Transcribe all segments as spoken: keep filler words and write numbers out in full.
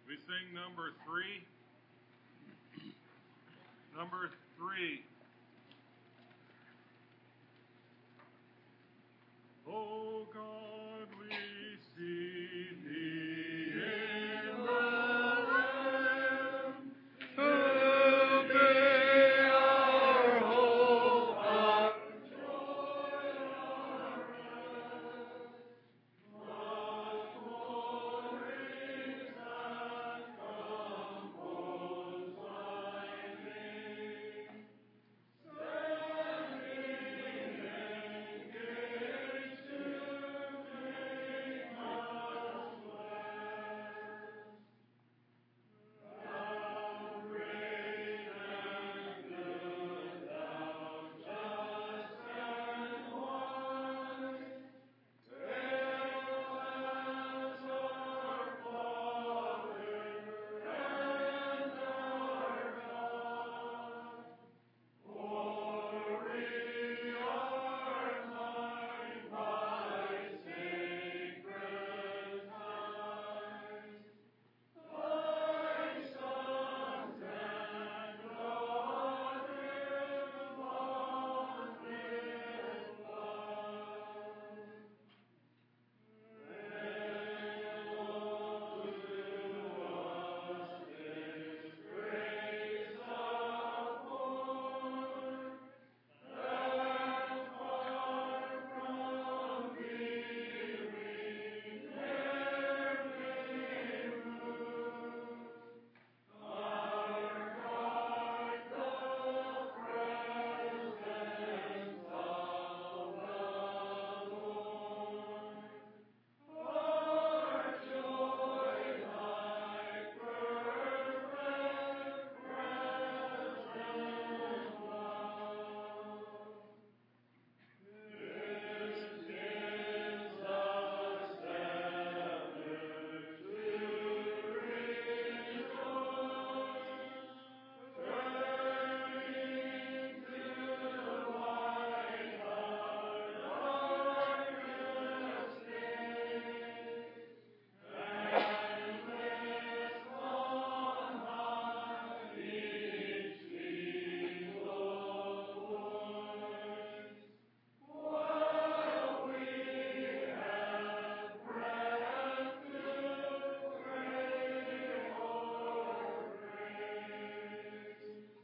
We sing number three. Number three. Oh God, we see thee in the Lamb, who be our hope, our joy, our rest. What glories that compose thy name, standing engaged to make us blessed. Thou great and good, thou just and wise, faithful as our Father and our God. For we are thine by sacred ties, thy sons and daughters bought with blood. Then, O to us this grace afford, that far from thee we ne'er may move. Our heart the presence of the Lord, our joy thy perfect presence love. This is the Sabbath to rejoice, turning to light our darkest days, and lift on high each feeble voice, while we have breath to pray for grace.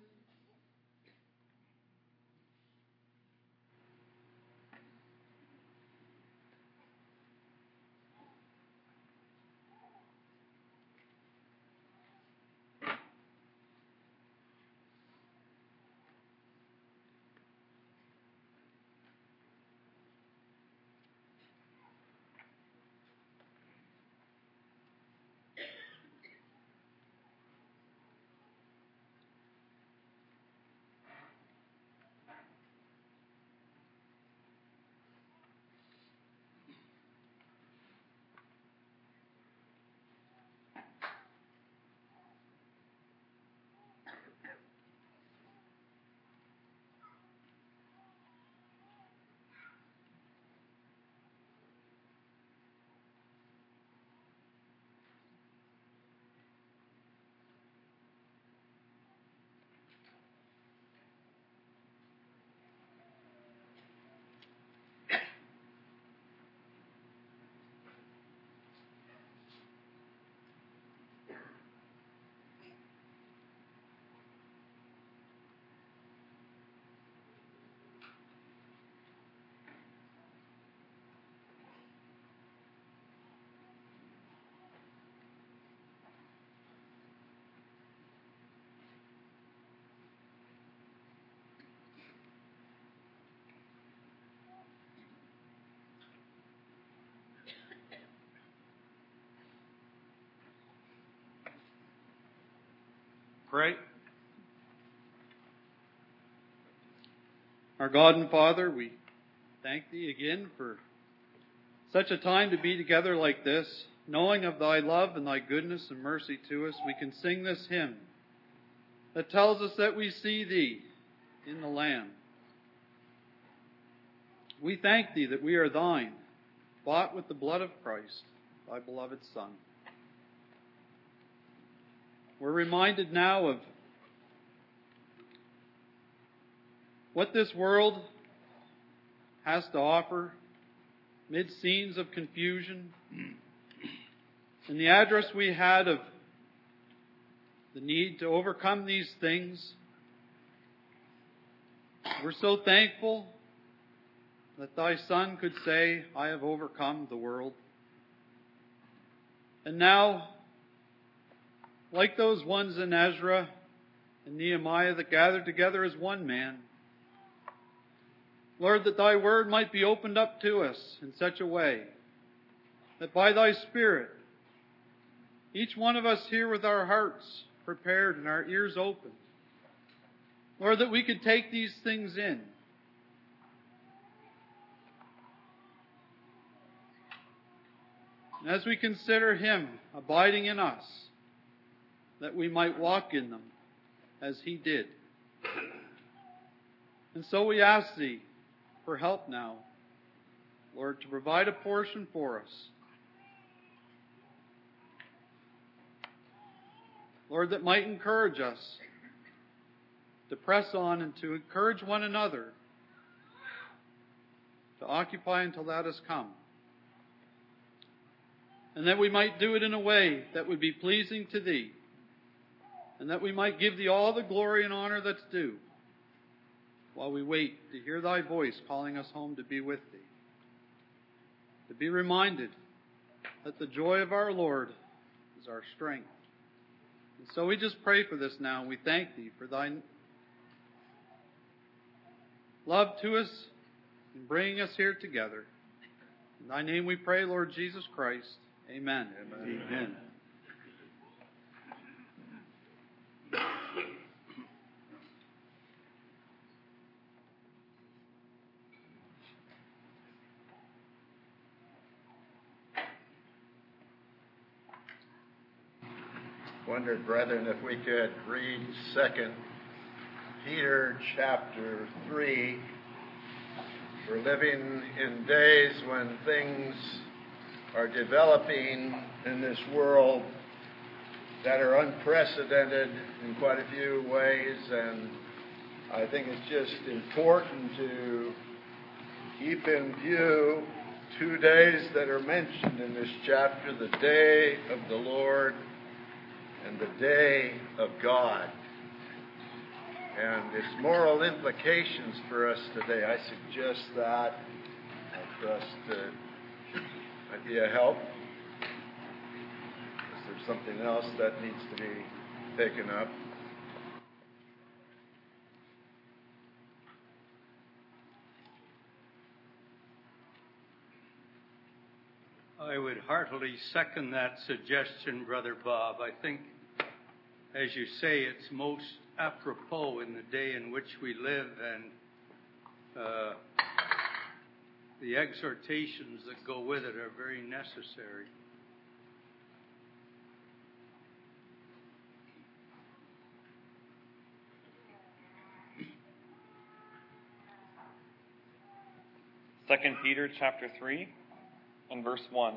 Pray. Our God and Father, we thank Thee again for such a time to be together like this. Knowing of Thy love and Thy goodness and mercy to us, we can sing this hymn that tells us that we see Thee in the Lamb. We thank Thee that we are Thine, bought with the blood of Christ, Thy beloved Son. we're reminded now of what this world has to offer mid scenes of confusion. And the address we had of the need to overcome these things, we're so thankful that thy Son could say, I have overcome the world. And now, like those ones in Ezra and Nehemiah that gathered together as one man, Lord, that thy word might be opened up to us in such a way that by thy Spirit, each one of us here with our hearts prepared and our ears open, Lord, that we could take these things in. And as we consider Him abiding in us, that we might walk in them as He did. And so we ask Thee for help now, Lord, to provide a portion for us. Lord, that might encourage us to press on and to encourage one another to occupy until that has come. And that we might do it in a way that would be pleasing to Thee. And that we might give Thee all the glory and honor that's due, while we wait to hear Thy voice calling us home to be with Thee. To be reminded that the joy of our Lord is our strength. And so we just pray for this now, and we thank Thee for Thy love to us in bringing us here together. In Thy name we pray, Lord Jesus Christ. Amen. Amen. Amen. Wondered, brethren, if we could read Second Peter chapter three. We're living in days when things are developing in this world that are unprecedented in quite a few ways, and I think it's just important to keep in view two days that are mentioned in this chapter, the day of the Lord and the day of God, and its moral implications for us today. I suggest that for us to might be a help. Is there something else that needs to be taken up? I would heartily second that suggestion, Brother Bob. I think, as you say, it's most apropos in the day in which we live, and uh, the exhortations that go with it are very necessary. Second Peter chapter three and verse one.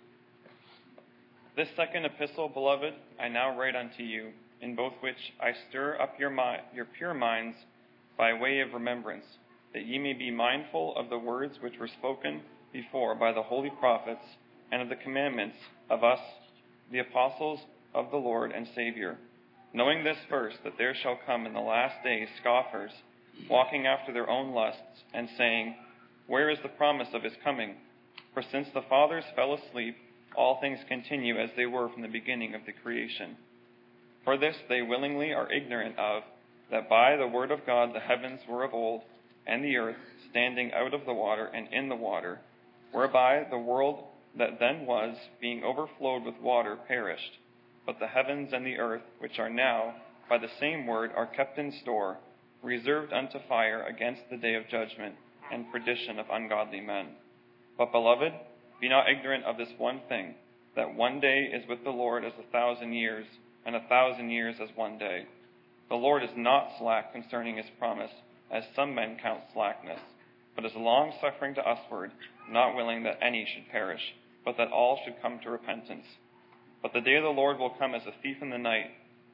This second epistle, beloved, I now write unto you, in both which I stir up your, mi- your pure minds by way of remembrance, that ye may be mindful of the words which were spoken before by the holy prophets, and of the commandments of us, the apostles of the Lord and Savior, knowing this first, that there shall come in the last days scoffers, walking after their own lusts, and saying, Where is the promise of his coming? For since the fathers fell asleep, all things continue as they were from the beginning of the creation. For this they willingly are ignorant of, that by the word of God the heavens were of old, and the earth standing out of the water and in the water, whereby the world that then was, being overflowed with water, perished. But the heavens and the earth, which are now, by the same word, are kept in store, reserved unto fire against the day of judgment and perdition of ungodly men. But, beloved, be not ignorant of this one thing, that one day is with the Lord as a thousand years, and a thousand years as one day. The Lord is not slack concerning his promise, as some men count slackness, but is long-suffering to usward, not willing that any should perish, but that all should come to repentance. But the day of the Lord will come as a thief in the night,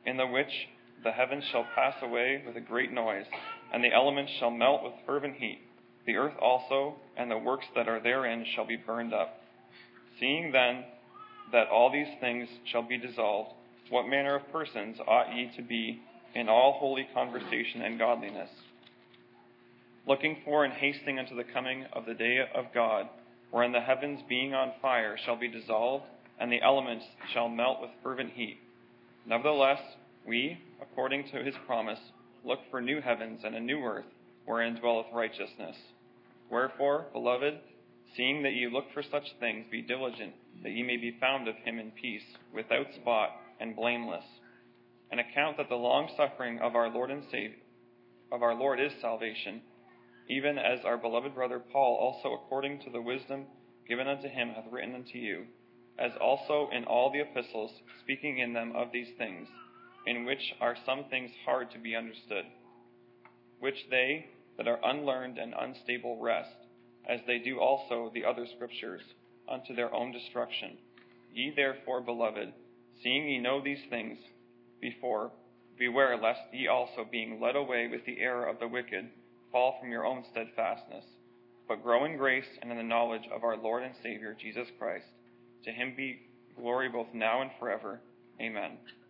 in the which the heavens shall pass away with a great noise, and the elements shall melt with fervent heat. The earth also and the works that are therein shall be burned up. Seeing then that all these things shall be dissolved, what manner of persons ought ye to be in all holy conversation and godliness, looking for and hasting unto the coming of the day of God, wherein the heavens being on fire shall be dissolved, and the elements shall melt with fervent heat. Nevertheless, we, according to his promise, look for new heavens and a new earth, wherein dwelleth righteousness. Wherefore, beloved, seeing that ye look for such things, be diligent, that ye may be found of him in peace, without spot, and blameless. And account that the long suffering of our Lord and Savior, of our Lord is salvation, even as our beloved brother Paul also according to the wisdom given unto him hath written unto you, as also in all the epistles, speaking in them of these things, in which are some things hard to be understood, which they that are unlearned and unstable wrest, as they do also the other scriptures, unto their own destruction. Ye therefore, beloved, seeing ye know these things before, beware lest ye also, being led away with the error of the wicked, fall from your own steadfastness, but grow in grace and in the knowledge of our Lord and Savior, Jesus Christ. To him be glory both now and forever. Amen.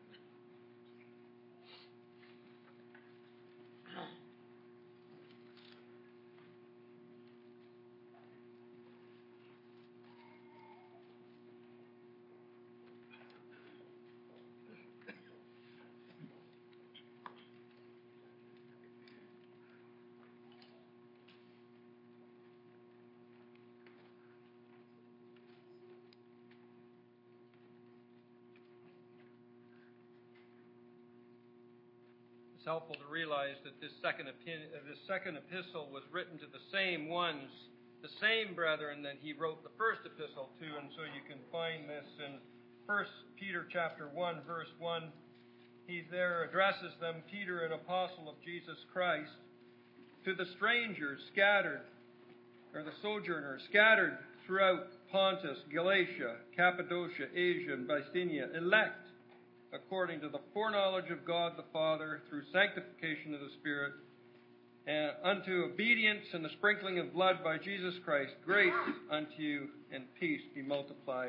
It's helpful to realize that this second, epi- this second epistle was written to the same ones, the same brethren that he wrote the first epistle to, and so you can find this in First Peter chapter one, verse one. He there addresses them, Peter, an apostle of Jesus Christ, to the strangers scattered, or the sojourners scattered throughout Pontus, Galatia, Cappadocia, Asia, and Bithynia, elect according to the foreknowledge of God the Father, through sanctification of the Spirit, and unto obedience and the sprinkling of blood by Jesus Christ, grace unto you and peace be multiplied.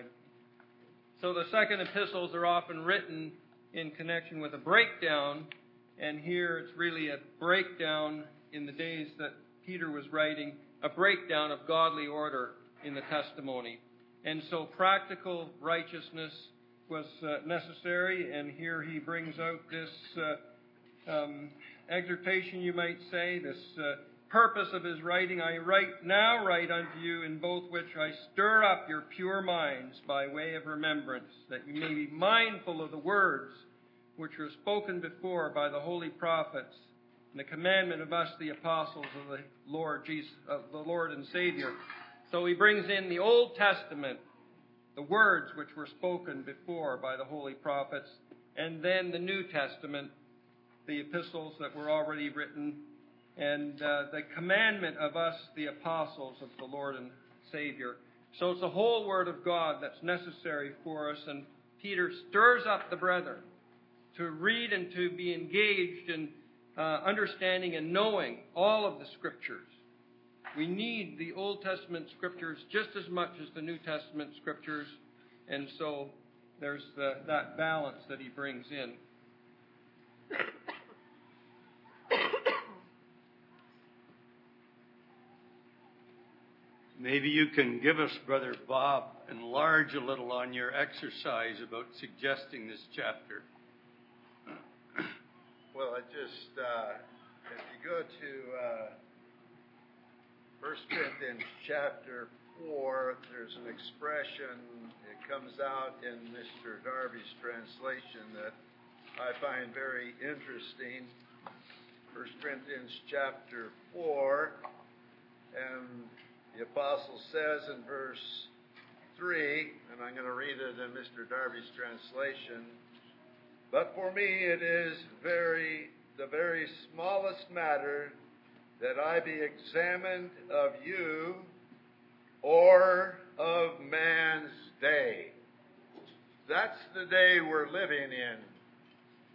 So the second epistles are often written in connection with a breakdown, and here it's really a breakdown in the days that Peter was writing, a breakdown of godly order in the testimony. And so practical righteousness was uh, necessary, and here he brings out this uh, um, exhortation, you might say, this uh, purpose of his writing. I write now write unto you, in both which I stir up your pure minds by way of remembrance, that you may be mindful of the words which were spoken before by the holy prophets, and the commandment of us, the apostles of the Lord Jesus, of the Lord and Savior. So he brings in the Old Testament, the words which were spoken before by the holy prophets, and then the New Testament, the epistles that were already written, and uh, the commandment of us, the apostles of the Lord and Savior. So it's the whole Word of God that's necessary for us, and Peter stirs up the brethren to read and to be engaged in uh, understanding and knowing all of the Scriptures. We need the Old Testament Scriptures just as much as the New Testament Scriptures, and so there's the, that balance that he brings in. Maybe you can give us, Brother Bob, enlarge a little on your exercise about suggesting this chapter. Well, I just, uh, if you go to uh, First Corinthians chapter four, there's an expression, it comes out in Mister Darby's translation that I find very interesting. First Corinthians chapter four, and the apostle says in verse three, and I'm going to read it in Mister Darby's translation, but for me it is very the very smallest matter that I be examined of you or of man's day. That's the day we're living in.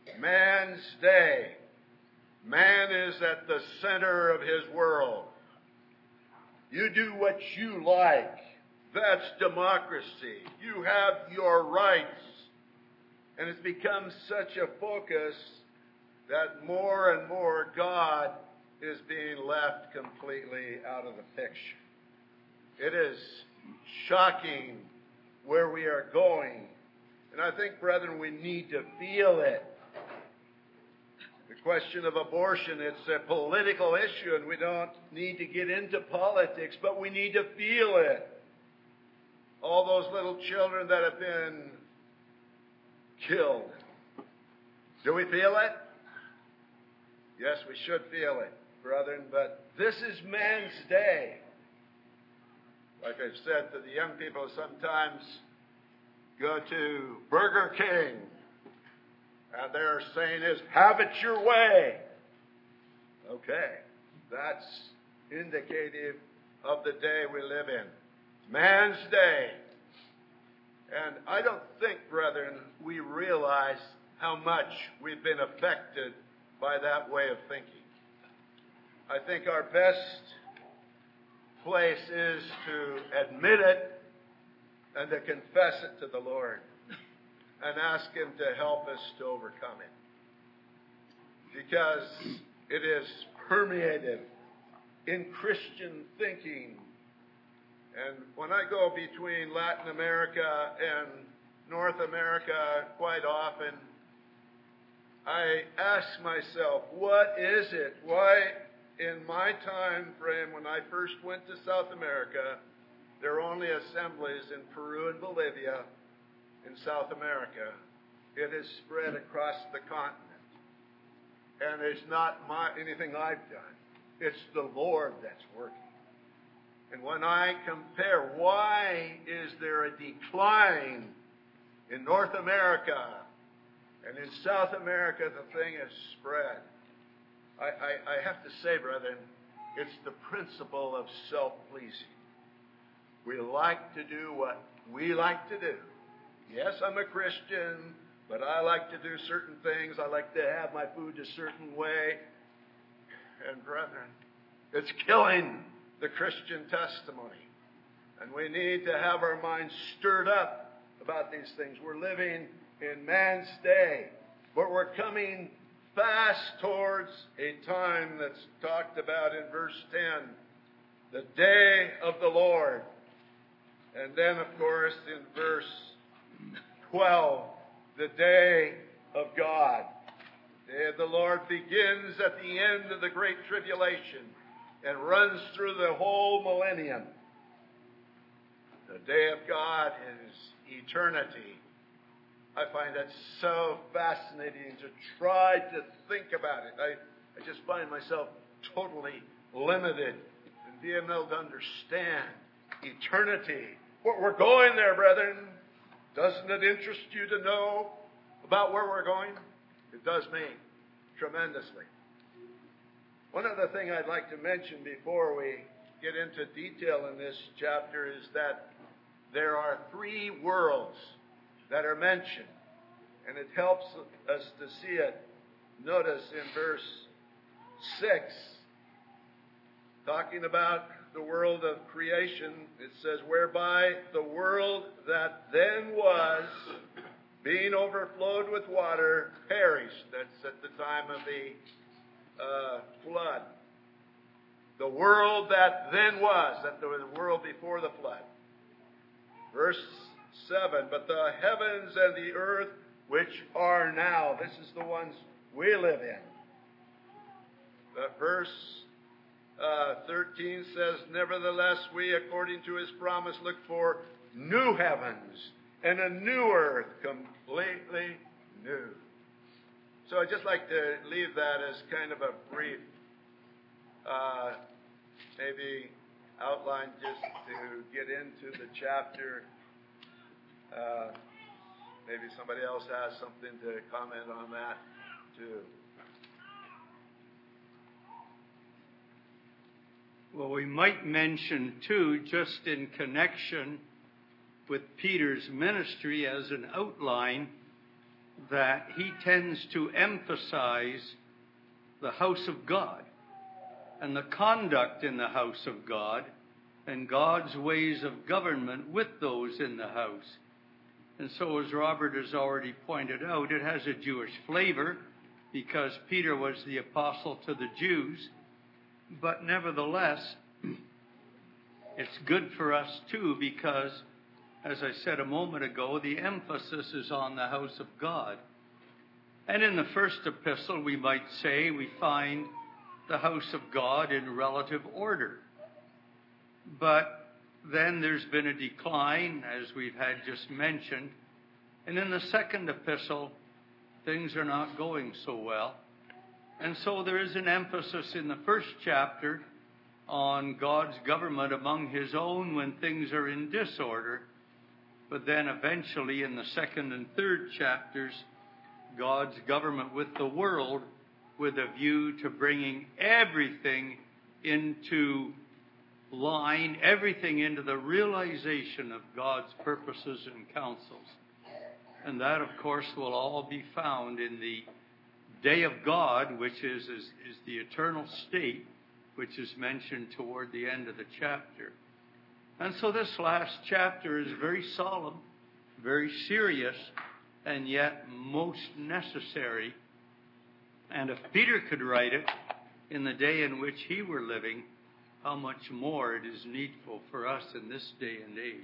Man's day. Man is at the center of his world. You do what you like. That's democracy. You have your rights. And it's become such a focus that more and more God is being left completely out of the picture. It is shocking where we are going. And I think, brethren, we need to feel it. The question of abortion, it's a political issue, and we don't need to get into politics, but we need to feel it. All those little children that have been killed. Do we feel it? Yes, we should feel it, brethren, but this is man's day. Like I've said to the young people, sometimes go to Burger King, and they're saying is, have it your way. Okay, that's indicative of the day we live in. Man's day. And I don't think, brethren, we realize how much we've been affected by that way of thinking. I think our best place is to admit it and to confess it to the Lord and ask Him to help us to overcome it. Because it is permeated in Christian thinking. And when I go between Latin America and North America quite often, I ask myself, what is it? Why, in my time frame, when I first went to South America, there are only assemblies in Peru and Bolivia in South America. It has spread across the continent. And it's not my, anything I've done. It's the Lord that's working. And when I compare, why is there a decline in North America and in South America, the thing has spread? I, I, I have to say, brethren, it's the principle of self-pleasing. We like to do what we like to do. Yes, I'm a Christian, but I like to do certain things. I like to have my food a certain way. And brethren, it's killing the Christian testimony. And we need to have our minds stirred up about these things. We're living in man's day, but we're coming fast towards a time that's talked about in verse ten, the day of the Lord. And then, of course, in verse twelve, the day of God. The day of the Lord begins at the end of the Great Tribulation and runs through the whole millennium. The day of God is eternity. I find that so fascinating to try to think about it. I, I just find myself totally limited in being able to understand eternity. We're going there, brethren. Doesn't it interest you to know about where we're going? It does me tremendously. One other thing I'd like to mention before we get into detail in this chapter is that there are three worlds that are mentioned, and it helps us to see it. Notice in verse six, talking about the world of creation, it says, whereby the world that then was, being overflowed with water, perished. That's at the time of the Uh, flood. The world that then was, that the world before the flood. Verse seven, but the heavens and the earth which are now, this is the ones we live in. But verse uh, thirteen says, nevertheless we, according to His promise, look for new heavens and a new earth, completely new. So I'd just like to leave that as kind of a brief, uh, maybe outline just to get into the chapter. Uh, maybe somebody else has something to comment on that too. Well, we might mention too, just in connection with Peter's ministry as an outline, that he tends to emphasize the house of God and the conduct in the house of God and God's ways of government with those in the house. And so, as Robert has already pointed out, it has a Jewish flavor because Peter was the apostle to the Jews. But nevertheless, it's good for us too because, as I said a moment ago, the emphasis is on the house of God. And in the first epistle, we might say, we find the house of God in relative order. But then there's been a decline, as we've had just mentioned. And in the second epistle, things are not going so well. And so there is an emphasis in the first chapter on God's government among his own when things are in disorder. But then eventually in the second and third chapters, God's government with the world with a view to bringing everything into line, everything into the realization of God's purposes and counsels. And that, of course, will all be found in the day of God, which is, is, is the eternal state, which is mentioned toward the end of the chapter. And so this last chapter is very solemn, very serious, and yet most necessary. And if Peter could write it in the day in which he were living, how much more it is needful for us in this day and age.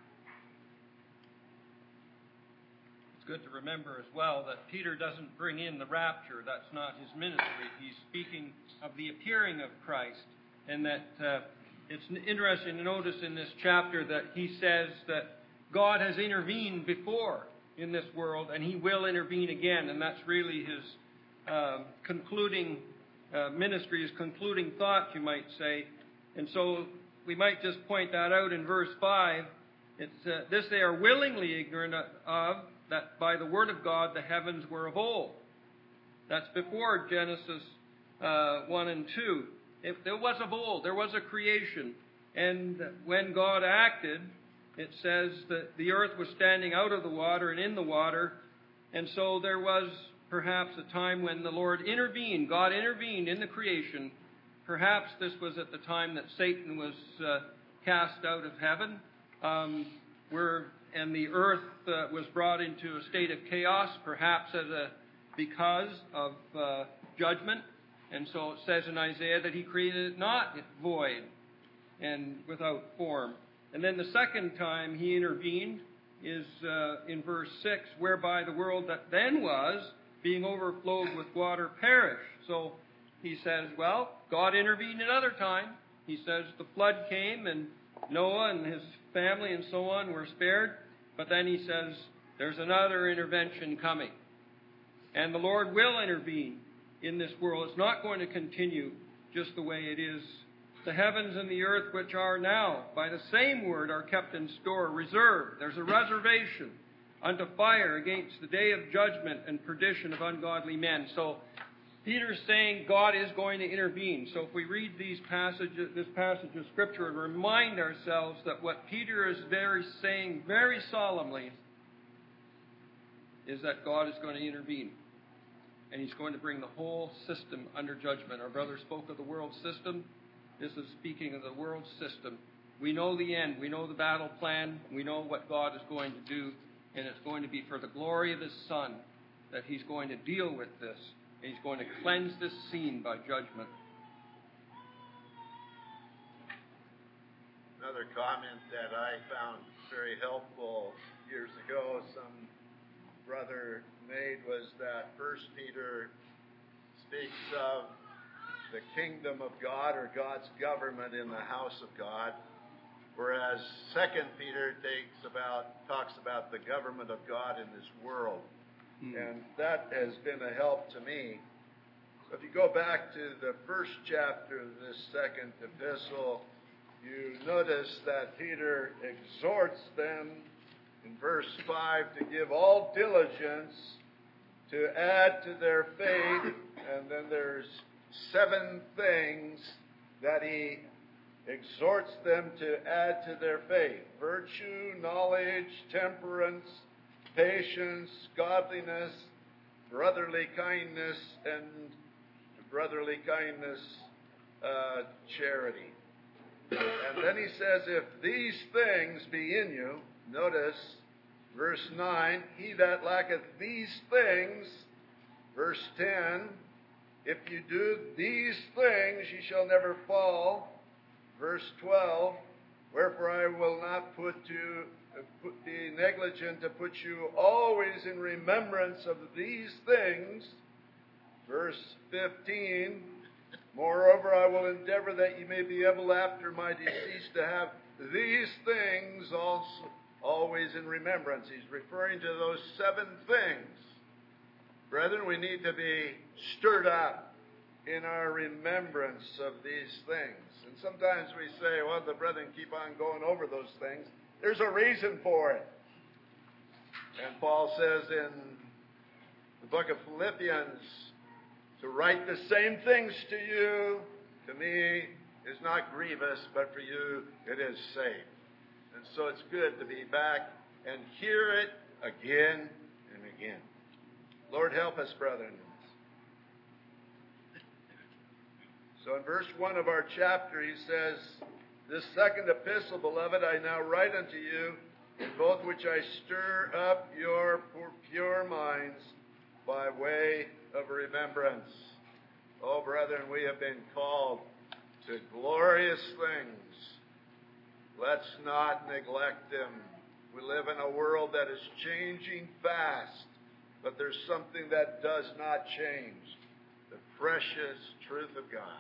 It's good to remember as well that Peter doesn't bring in the rapture. That's not his ministry. He's speaking of the appearing of Christ. And that uh, it's interesting to notice in this chapter that he says that God has intervened before in this world, and he will intervene again. And that's really his uh, concluding uh, ministry, his concluding thought, you might say. And so we might just point that out in verse five. It's uh, this they are willingly ignorant of, that by the word of God the heavens were of old. That's before Genesis uh, one and two. It, it was of old. There was a creation. And when God acted, it says that the earth was standing out of the water and in the water. And so there was perhaps a time when the Lord intervened. God intervened in the creation. Perhaps this was at the time that Satan was uh, cast out of heaven, um, where, and the earth uh, was brought into a state of chaos, perhaps as a because of uh, judgment. And so it says in Isaiah that he created it not void and without form. And then the second time he intervened is uh, in verse six, whereby the world that then was, being overflowed with water, perished. So he says, well, God intervened another time. He says the flood came and Noah and his family and so on were spared. But then he says there's another intervention coming. And the Lord will intervene in this world. It's not going to continue just the way it is. The heavens and the earth, which are now, by the same word, are kept in store, reserved. There's a reservation unto fire against the day of judgment and perdition of ungodly men. So Peter's saying God is going to intervene. So if we read these passages, this passage of Scripture and remind ourselves that what Peter is very saying very solemnly is that God is going to intervene. And he's going to bring the whole system under judgment. Our brother spoke of the world system. This is speaking of the world system. We know the end. We know the battle plan. We know what God is going to do. And it's going to be for the glory of his Son that he's going to deal with this. And he's going to cleanse this scene by judgment. Another comment that I found very helpful years ago, some brother made, was that First Peter speaks of the kingdom of God or God's government in the house of God, whereas Second Peter takes about talks about the government of God in this world. Mm. And that has been a help to me. If you go back to the first chapter of this second epistle, you notice that Peter exhorts them in verse five to give all diligence to add to their faith, and then there's seven things that he exhorts them to add to their faith: virtue, knowledge, temperance, patience, godliness, brotherly kindness and brotherly kindness uh, charity. And then he says, if these things be in you, notice verse nine, he that lacketh these things, verse ten, if you do these things, ye shall never fall. Verse twelve, wherefore I will not put you, uh, put, be negligent to put you always in remembrance of these things. Verse fifteen, moreover I will endeavor that ye may be able after my decease to have these things also always in remembrance. He's referring to those seven things. Brethren, we need to be stirred up in our remembrance of these things. And sometimes we say, well, the brethren keep on going over those things. There's a reason for it. And Paul says in the book of Philippians, to write the same things to you, to me, is not grievous, but for you it is safe. And so it's good to be back and hear it again and again. Lord, help us, brethren. So in verse one of our chapter, he says, this second epistle, beloved, I now write unto you, in both which I stir up your pure minds by way of remembrance. Oh, brethren, we have been called to glorious things. Let's not neglect them. We live in a world that is changing fast, but there's something that does not change: the precious truth of God.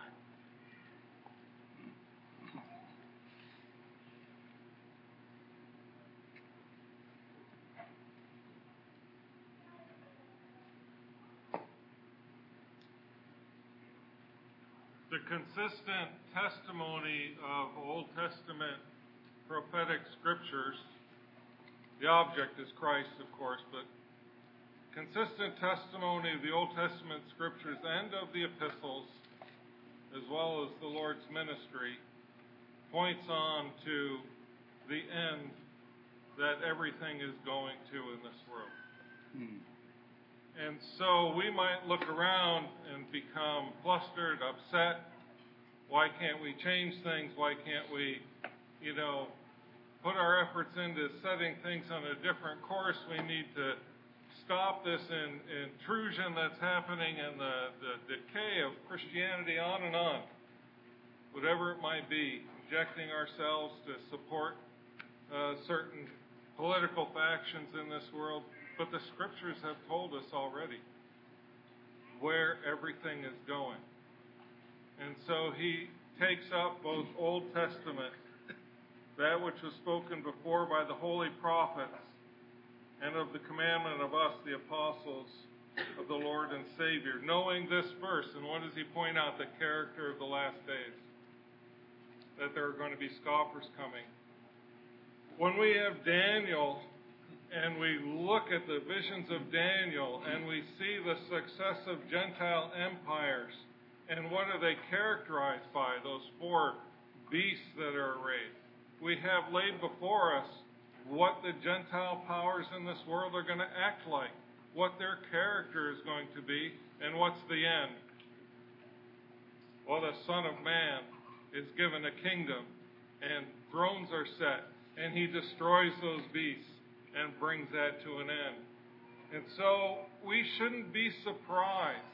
The consistent testimony of Old Testament prophetic scriptures, the object is Christ, of course, but consistent testimony of the Old Testament scriptures and of the epistles, as well as the Lord's ministry, points on to the end that everything is going to in this world. Hmm. And so we might look around and become flustered, upset. Why can't we change things? Why can't we, you know, put our efforts into setting things on a different course? We need to stop this in, intrusion that's happening and the, the decay of Christianity, on and on. Whatever it might be, injecting ourselves to support uh, certain political factions in this world. But the scriptures have told us already where everything is going. And so he takes up both Old Testament, that which was spoken before by the holy prophets, and of the commandment of us, the apostles of the Lord and Savior, knowing this verse. And what does he point out? The character of the last days. That there are going to be scoffers coming. When we have Daniel, and we look at the visions of Daniel, and we see the success of Gentile empires, and what are they characterized by? Those four beasts that are arrayed. We have laid before us what the Gentile powers in this world are going to act like, what their character is going to be, and what's the end. Well, the Son of Man is given a kingdom, and thrones are set, and he destroys those beasts and brings that to an end. And so we shouldn't be surprised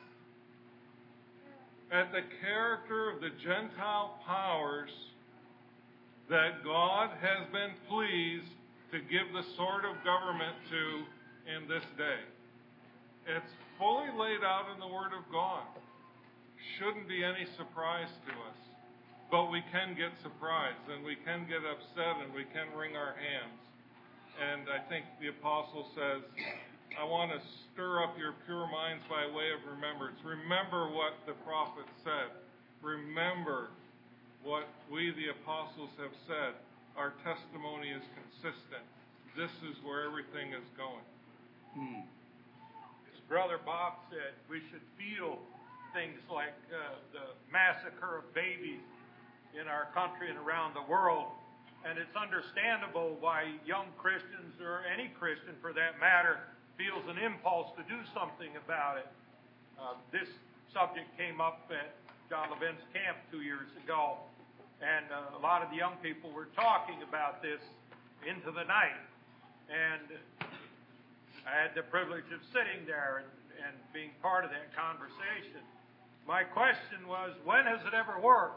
at the character of the Gentile powers that God has been pleased to give the sword of government to in this day. It's fully laid out in the Word of God. Shouldn't be any surprise to us. But we can get surprised, and we can get upset, and we can wring our hands. And I think the apostle says, I want to stir up your pure minds by way of remembrance. Remember what the prophet said. Remember what we, the apostles, have said. Our testimony is consistent. This is where everything is going. Hmm. As Brother Bob said, we should feel things like uh, the massacre of babies in our country and around the world. And it's understandable why young Christians, or any Christian for that matter, feels an impulse to do something about it. Uh, this subject came up at John Levin's camp two years ago, and uh, a lot of the young people were talking about this into the night. And I had the privilege of sitting there and, and being part of that conversation. My question was, when has it ever worked?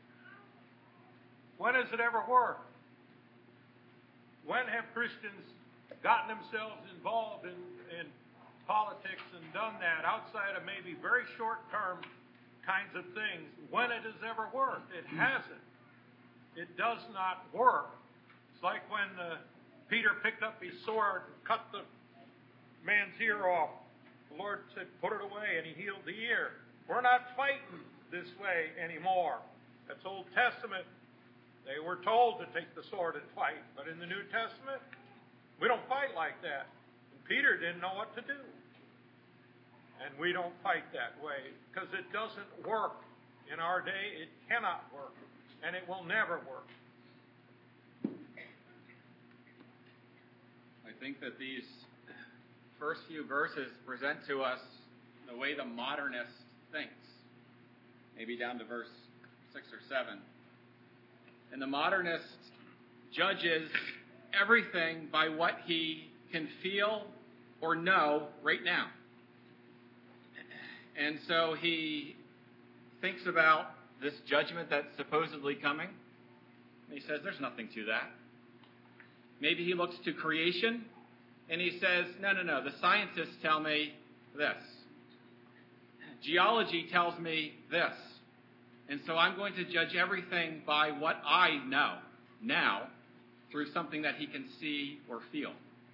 When has it ever worked? When have Christians gotten themselves involved in, in politics and done that outside of maybe very short-term kinds of things? When it has ever worked? It hasn't. It does not work. It's like when uh, Peter picked up his sword and cut the man's ear off. The Lord said, put it away, and he healed the ear. We're not fighting this way anymore. That's Old Testament. They were told to take the sword and fight. But in the New Testament, we don't fight like that. And Peter didn't know what to do. And we don't fight that way because it doesn't work. In our day, it cannot work. And it will never work. I think that these first few verses present to us the way the modernist thinks. Maybe down to verse six or seven. And the modernist judges everything by what he can feel or know right now. And so he thinks about this judgment that's supposedly coming. And he says, there's nothing to that. Maybe he looks to creation and he says, no, no, no, the scientists tell me this. Geology tells me this. And so I'm going to judge everything by what I know now through something that he can see or feel.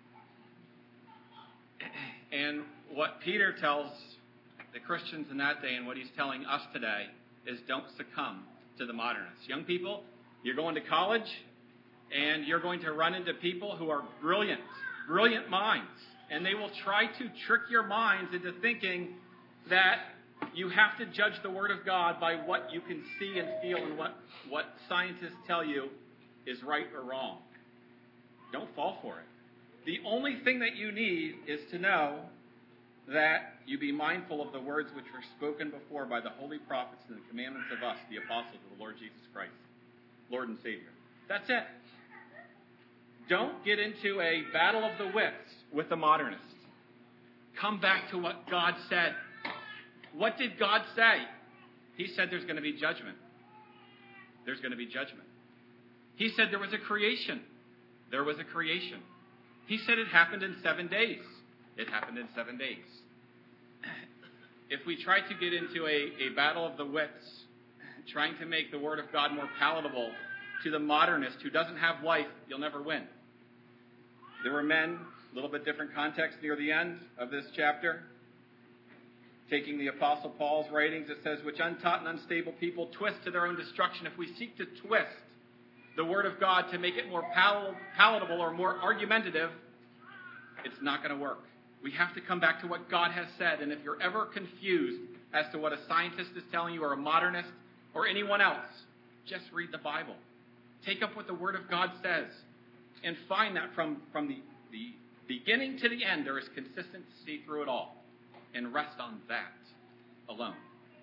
And what Peter tells the Christians in that day and what he's telling us today is don't succumb to the modernists. Young people, you're going to college and you're going to run into people who are brilliant, brilliant minds. And they will try to trick your minds into thinking that you have to judge the Word of God by what you can see and feel and what, what scientists tell you is right or wrong. Don't fall for it. The only thing that you need is to know that you be mindful of the words which were spoken before by the holy prophets and the commandments of us, the apostles of the Lord Jesus Christ, Lord and Savior. That's it. Don't get into a battle of the wits with the modernists. Come back to what God said. What did God say? He said there's going to be judgment. There's going to be judgment. He said there was a creation. There was a creation. He said it happened in seven days. It happened in seven days. If we try to get into a, a battle of the wits, trying to make the Word of God more palatable to the modernist who doesn't have life, you'll never win. There were men, a little bit different context near the end of this chapter, taking the Apostle Paul's writings, it says, which untaught and unstable people twist to their own destruction. If we seek to twist the Word of God to make it more pal- palatable or more argumentative, it's not going to work. We have to come back to what God has said. And if you're ever confused as to what a scientist is telling you or a modernist or anyone else, just read the Bible. Take up what the Word of God says and find that from, from the, the beginning to the end, there is consistency through it all. And rest on that alone.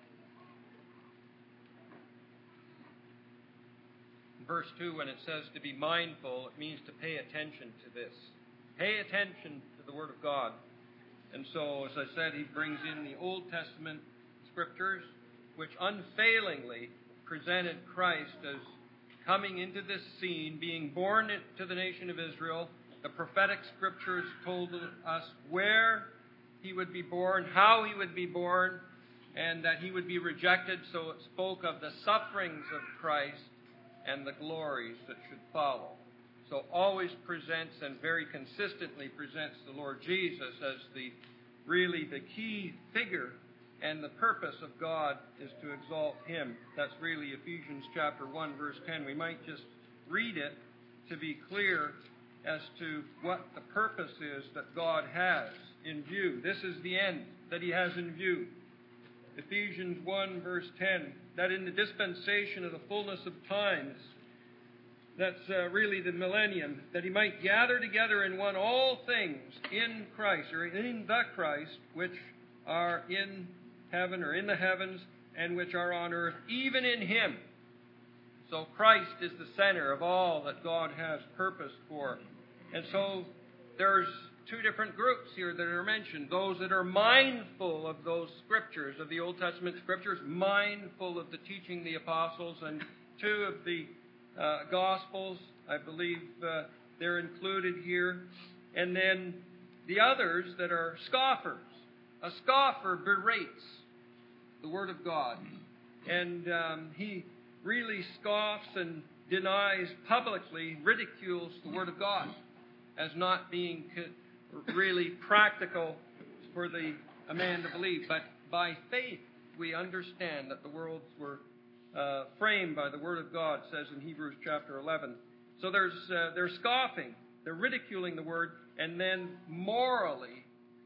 Verse two, when it says to be mindful, it means to pay attention to this. Pay attention to the Word of God. And so, as I said, he brings in the Old Testament scriptures, which unfailingly presented Christ as coming into this scene, being born to the nation of Israel. The prophetic scriptures told us where he would be born, how he would be born, and that he would be rejected. So it spoke of the sufferings of Christ and the glories that should follow. So always presents and very consistently presents the Lord Jesus as the really the key figure, and the purpose of God is to exalt him. That's really Ephesians chapter one, verse ten. We might just read it to be clear as to what the purpose is that God has in view. This is the end that he has in view. Ephesians one, verse ten, that in the dispensation of the fullness of times, That's uh, really the millennium, that he might gather together in one all things in Christ, or in the Christ, which are in heaven or in the heavens, and which are on earth, even in him. So Christ is the center of all that God has purposed for. And so there's two different groups here that are mentioned. Those that are mindful of those scriptures, of the Old Testament scriptures, mindful of the teaching of the apostles, and two of the uh, Gospels, I believe uh, they're included here. And then the others that are scoffers. A scoffer berates the Word of God. And um, he really scoffs and denies publicly, ridicules the Word of God as not being really practical for the a man to believe. But by faith we understand that the worlds were uh, framed by the Word of God, says in Hebrews chapter eleven. So there's uh, they're scoffing, they're ridiculing the Word, and then morally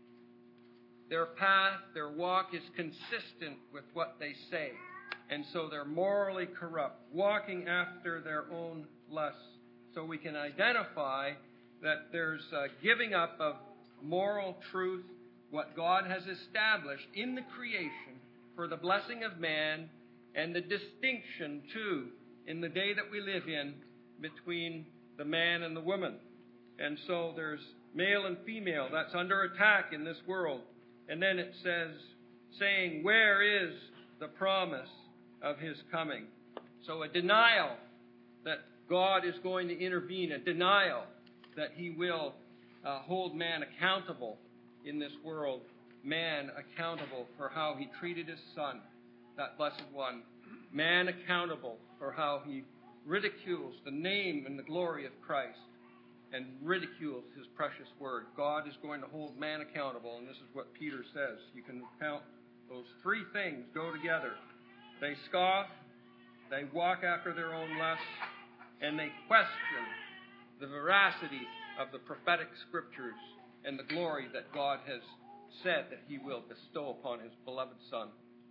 their path, their walk is consistent with what they say. And so they're morally corrupt, walking after their own lusts. So we can identify that there's a giving up of moral truth, what God has established in the creation for the blessing of man, and the distinction, too, in the day that we live in between the man and the woman. And so there's male and female. That's under attack in this world. And then it says, saying, where is the promise of his coming? So a denial that God is going to intervene, a denial that he will uh, hold man accountable in this world, man accountable for how he treated his son, that blessed one, man accountable for how he ridicules the name and the glory of Christ and ridicules his precious word. God is going to hold man accountable, and this is what Peter says. You can count those three things go together. They scoff, they walk after their own lusts, and they question the veracity of the prophetic scriptures and the glory that God has said that he will bestow upon his beloved Son.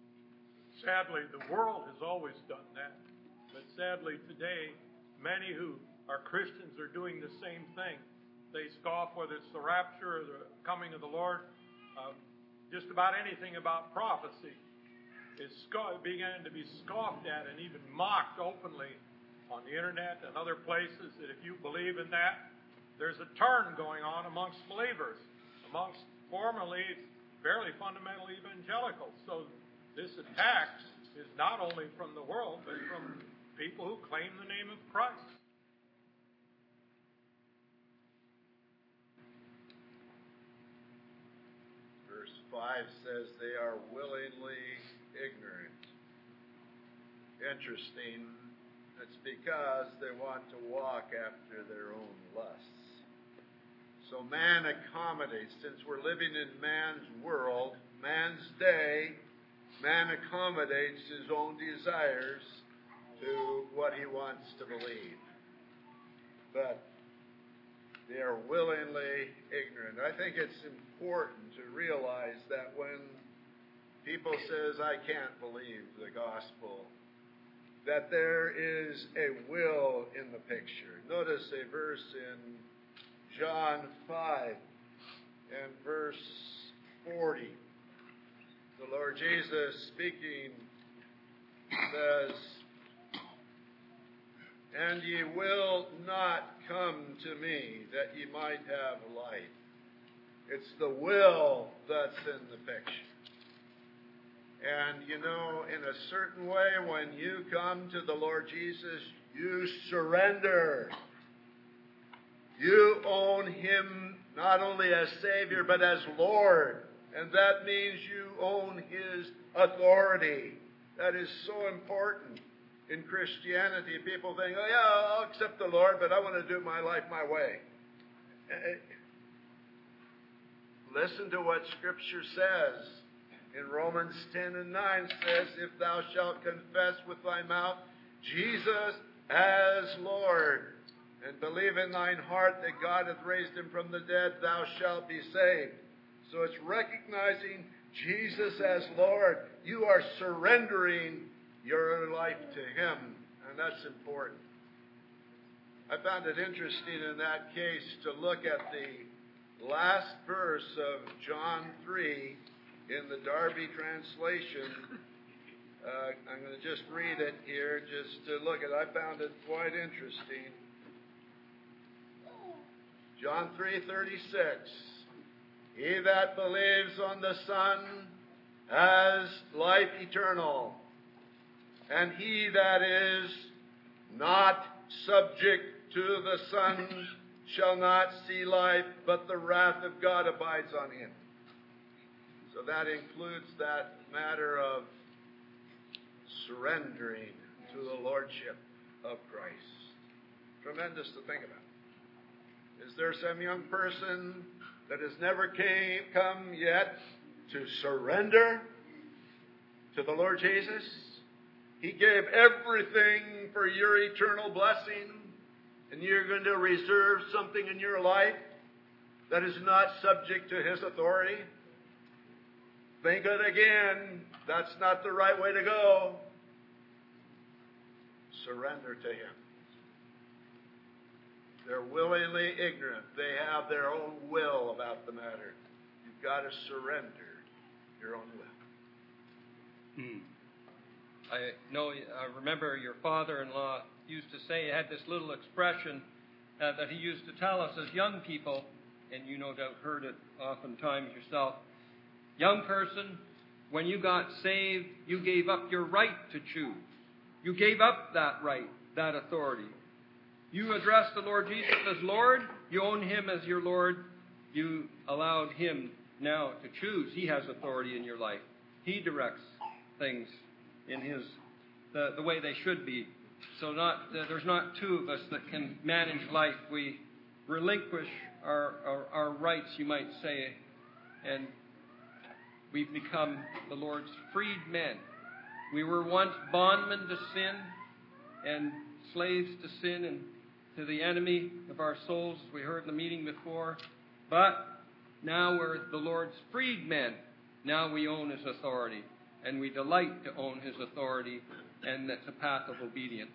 Sadly, the world has always done that. But sadly, today, many who are Christians are doing the same thing. They scoff whether it's the rapture or the coming of the Lord. Um, just about anything about prophecy is sco- beginning to be scoffed at and even mocked openly on the internet and other places, that if you believe in that, there's a turn going on amongst believers, amongst formerly fairly fundamental evangelicals. So this attack is not only from the world, but from people who claim the name of Christ. Verse five says they are willingly ignorant. Interesting. It's because they want to walk after their own lusts. So man accommodates. Since we're living in man's world, man's day, man accommodates his own desires to what he wants to believe. But they are willingly ignorant. I think it's important to realize that when people says, I can't believe the gospel, that there is a will in the picture. Notice a verse in John five and verse forty. The Lord Jesus speaking says, and ye will not come to me that ye might have life. It's the will that's in the picture. And, you know, in a certain way, when you come to the Lord Jesus, you surrender. You own him not only as Savior, but as Lord. And that means you own his authority. That is so important in Christianity. People think, oh, yeah, I'll accept the Lord, but I want to do my life my way. Listen to what Scripture says. In Romans ten and nine says, if thou shalt confess with thy mouth Jesus as Lord, and believe in thine heart that God hath raised him from the dead, thou shalt be saved. So it's recognizing Jesus as Lord. You are surrendering your life to him, and that's important. I found it interesting in that case to look at the last verse of John three in the Darby translation. Uh, I'm going to just read it here, just to look at it. I found it quite interesting. John three thirty-six. He that believes on the Son has life eternal, and he that is not subject to the Son shall not see life, but the wrath of God abides on him. So that includes that matter of surrendering to the Lordship of Christ. Tremendous to think about. Is there some young person that has never came, come yet to surrender to the Lord Jesus? He gave everything for your eternal blessing, and you're going to reserve something in your life that is not subject to His authority? Think it again. That's not the right way to go. Surrender to Him. They're willingly ignorant. They have their own will about the matter. You've got to surrender your own will. Hmm. I know, I remember your father-in-law used to say, he had this little expression uh, that he used to tell us as young people, and you no doubt heard it oftentimes yourself. Young person, when you got saved, you gave up your right to choose. You gave up that right, that authority. You addressed the Lord Jesus as Lord. You own Him as your Lord. You allowed Him now to choose. He has authority in your life. He directs things in His the, the way they should be. So not uh, there's not two of us that can manage life. We relinquish our, our, our rights, you might say, and we've become the Lord's freed men. We were once bondmen to sin and slaves to sin and to the enemy of our souls, as we heard in the meeting before. But now we're the Lord's freed men. Now we own His authority, and we delight to own His authority, and that's a path of obedience.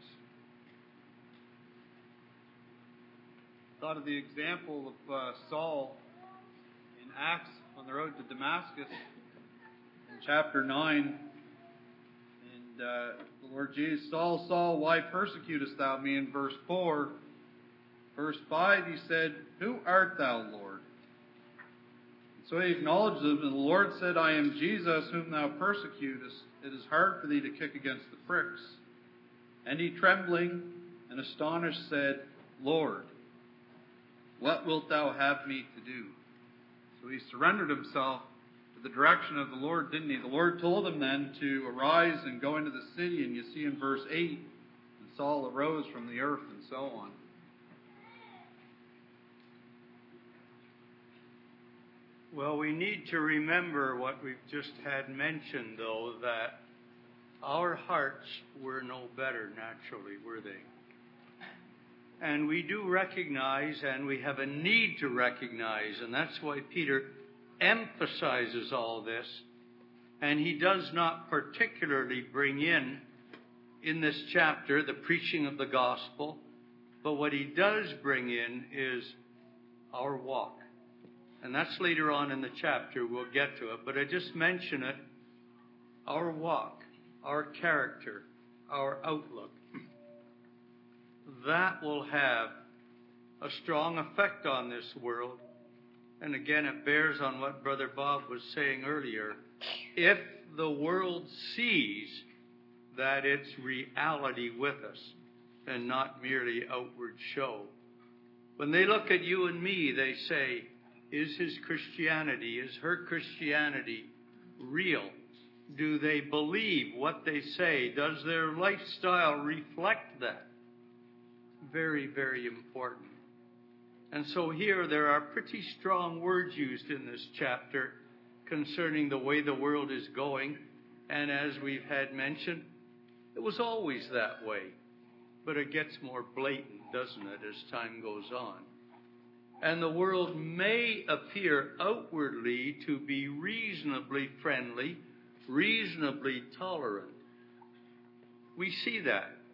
Thought of the example of uh, Saul in Acts on the road to Damascus in chapter nine. And uh, the Lord Jesus, Saul, Saul, why persecutest thou me? In verse four, verse five, he said, Who art thou, Lord? And so he acknowledged him, and the Lord said, I am Jesus whom thou persecutest. It is hard for thee to kick against the pricks. And he, trembling and astonished, said, Lord, what wilt thou have me to do? So he surrendered himself to the direction of the Lord, didn't he? The Lord told him then to arise and go into the city, and you see in verse eight, and Saul arose from the earth, and so on. Well, we need to remember what we've just had mentioned, though, that our hearts were no better naturally, were they? And we do recognize, and we have a need to recognize, and that's why Peter emphasizes all this, and he does not particularly bring in, in this chapter, the preaching of the gospel, but what he does bring in is our walk. And that's later on in the chapter, we'll get to it, but I just mention it, our walk, our character, our outlook. That will have a strong effect on this world. And again, it bears on what Brother Bob was saying earlier. If the world sees that it's reality with us and not merely outward show, when they look at you and me, they say, is his Christianity, is her Christianity real? Do they believe what they say? Does their lifestyle reflect that? Very, very important. And so here there are pretty strong words used in this chapter concerning the way the world is going. And as we've had mentioned, it was always that way. But it gets more blatant, doesn't it, as time goes on? And the world may appear outwardly to be reasonably friendly, reasonably tolerant. We see that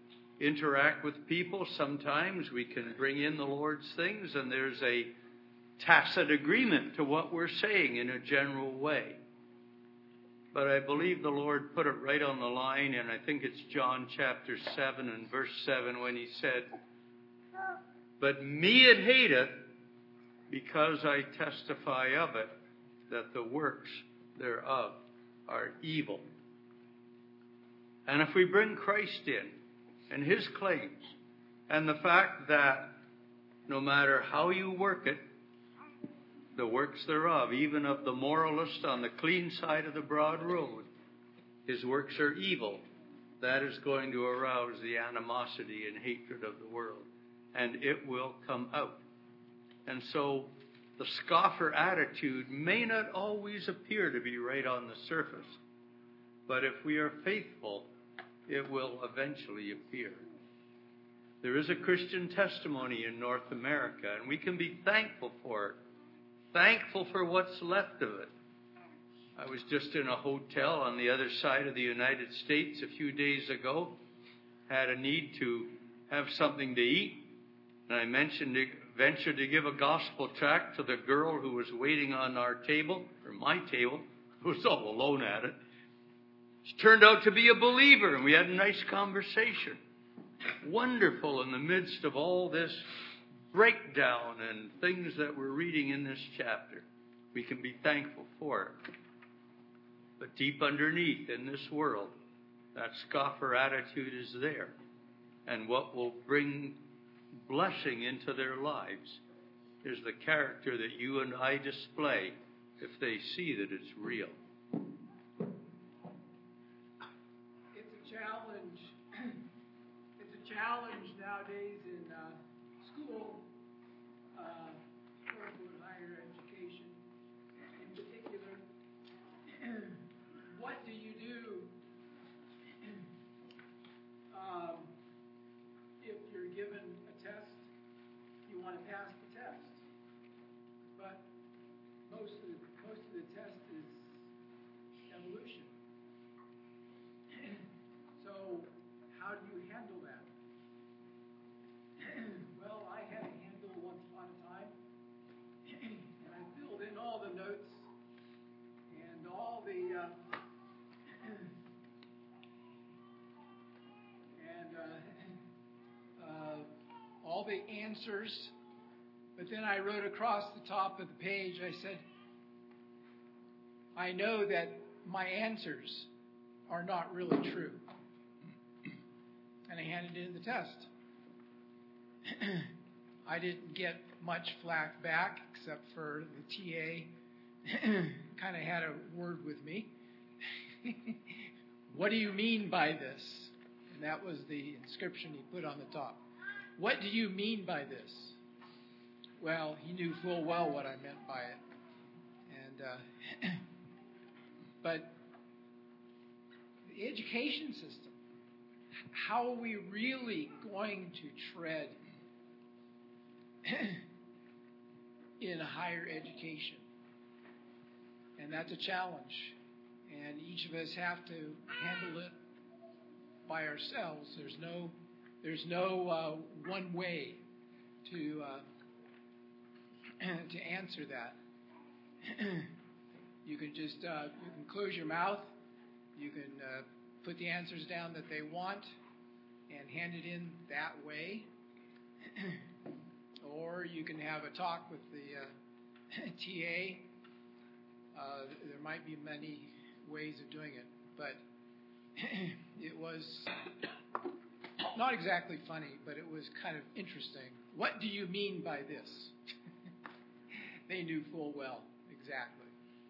interact with people, sometimes we can bring in the Lord's things, and there's a tacit agreement to what we're saying in a general way. But I believe the Lord put it right on the line, and I think it's John chapter seven and verse seven when he said, "But me it hateth, because I testify of it, that the works thereof are evil." And if we bring Christ in, and his claims, and the fact that no matter how you work it, the works thereof, even of the moralist on the clean side of the broad road, his works are evil, that is going to arouse the animosity and hatred of the world. And it will come out. And so the scoffer attitude may not always appear to be right on the surface, but if we are faithful, it will eventually appear. There is a Christian testimony in North America, and we can be thankful for it. Thankful for what's left of it. I was just in a hotel on the other side of the United States a few days ago. Had a need to have something to eat. And I mentioned, ventured to give a gospel tract to the girl who was waiting on our table, or my table, who was all alone at it. She turned out to be a believer, and we had a nice conversation. Wonderful in the midst of all this breakdown and things that we're reading in this chapter. We can be thankful for it. But deep underneath in this world, that scoffer attitude is there. And what will bring blessing into their lives is the character that you and I display if they see that it's real. It's a challenge. It's a challenge nowadays in uh, school, uh, or in higher education in particular. What do you do um, if you're given a test? You want to pass the test, but most of the, most of the test is evolution. So how do you handle that? Well, I had a handle once upon a time, and I filled in all the notes and all the uh, and uh, uh, all the answers. But then I wrote across the top of the page, I said, I know that my answers are not really true. And I handed in the test. I didn't get much flack back, except for the T A kind of had a word with me. What do you mean by this? And that was the inscription he put on the top. What do you mean by this? Well, he knew full well what I meant by it. And uh, but the education system, how are we really going to tread in a higher education? And that's a challenge. And each of us have to handle it by ourselves. There's no, there's no uh, one way to uh, to answer that. You can just uh, you can close your mouth. You can uh, put the answers down that they want and hand it in that way. Or you can have a talk with the uh, T A. Uh, there might be many ways of doing it, but it was not exactly funny, but it was kind of interesting. What do you mean by this? They knew full well, exactly.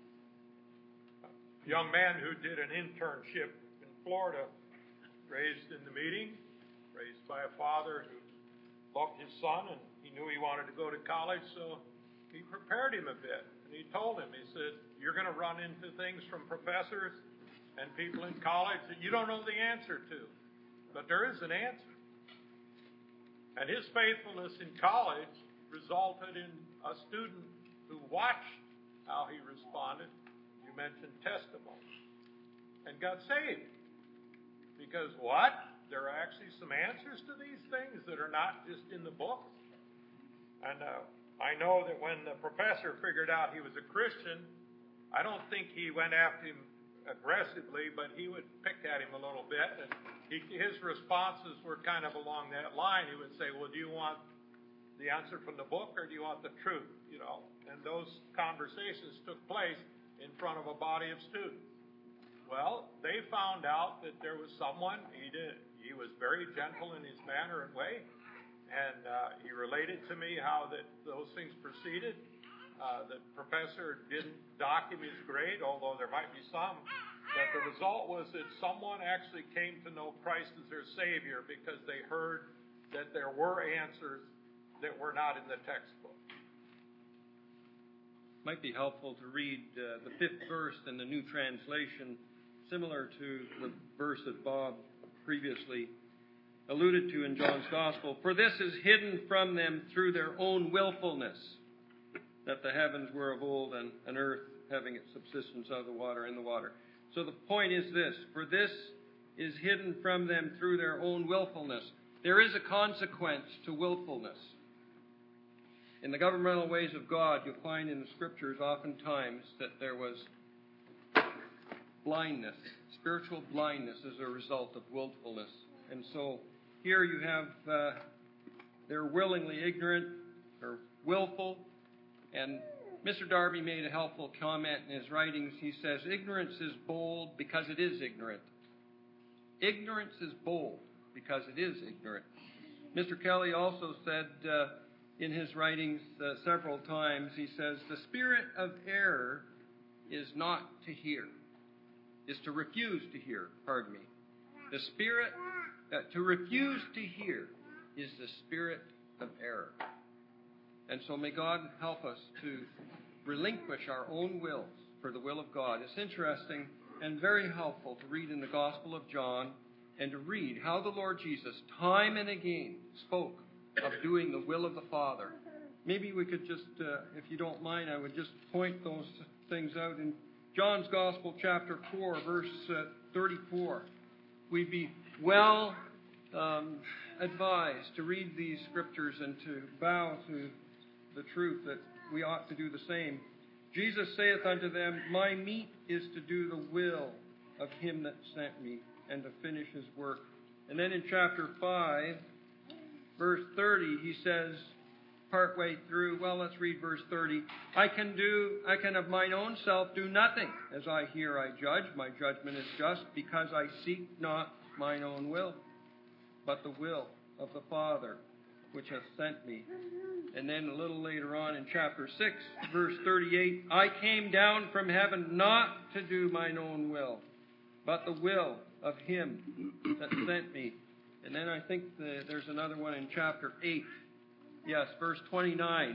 A young man who did an internship in Florida, raised in the meeting, raised by a father who loved his son, and he knew he wanted to go to college, so he prepared him a bit. And he told him, he said, you're going to run into things from professors and people in college that you don't know the answer to. But there is an answer. And his faithfulness in college resulted in a student who watched how he responded. You mentioned testimony. And got saved. Because what? there are actually some answers to these things that are not just in the books. And uh, I know that when the professor figured out he was a Christian, I don't think he went after him aggressively, but he would pick at him a little bit. And he, his responses were kind of along that line. He would say, well, do you want the answer from the book or do you want the truth? You know, and those conversations took place in front of a body of students. Well, they found out that there was someone, he did, he was very gentle in his manner and way, and uh, he related to me how that those things proceeded. Uh, the professor didn't dock him his grade, although there might be some, but the result was that someone actually came to know Christ as their Savior because they heard that there were answers that were not in the textbook. Might be helpful to read uh, the fifth verse in the New Translation, similar to the verse that Bob previously alluded to in John's Gospel. For this is hidden from them through their own willfulness, that the heavens were of old and, and earth having its subsistence out of the water in the water. So the point is this, for this is hidden from them through their own willfulness. There is a consequence to willfulness. In the governmental ways of God, you'll find in the Scriptures oftentimes that there was blindness, spiritual blindness as a result of willfulness. And so here you have, uh, they're willingly ignorant or willful. And Mister Darby made a helpful comment in his writings. He says, ignorance is bold because it is ignorant. Ignorance is bold because it is ignorant. Mister Kelly also said uh, in his writings uh, several times, he says, the spirit of error is not to hear, is to refuse to hear, pardon me. The spirit, uh, to refuse to hear is the spirit of error. And so may God help us to relinquish our own wills for the will of God. It's interesting and very helpful to read in the Gospel of John and to read how the Lord Jesus time and again spoke of doing the will of the Father. Maybe we could just, uh, if you don't mind, I would just point those things out in John's Gospel, chapter four, verse uh, thirty-four. We'd be well um, advised to read these scriptures and to bow to the truth that we ought to do the same. Jesus saith unto them, my meat is to do the will of him that sent me and to finish his work. And then in chapter five, verse thirty, he says, part way through, well, let's read verse thirty. I can do, I can of mine own self do nothing. As I hear, I judge. My judgment is just, because I seek not mine own will, but the will of the Father which hath sent me. And then a little later on in chapter six, verse thirty-eight, I came down from heaven not to do mine own will, but the will of him that sent me. And then I think the, there's another one in chapter eight. Yes, verse twenty-nine.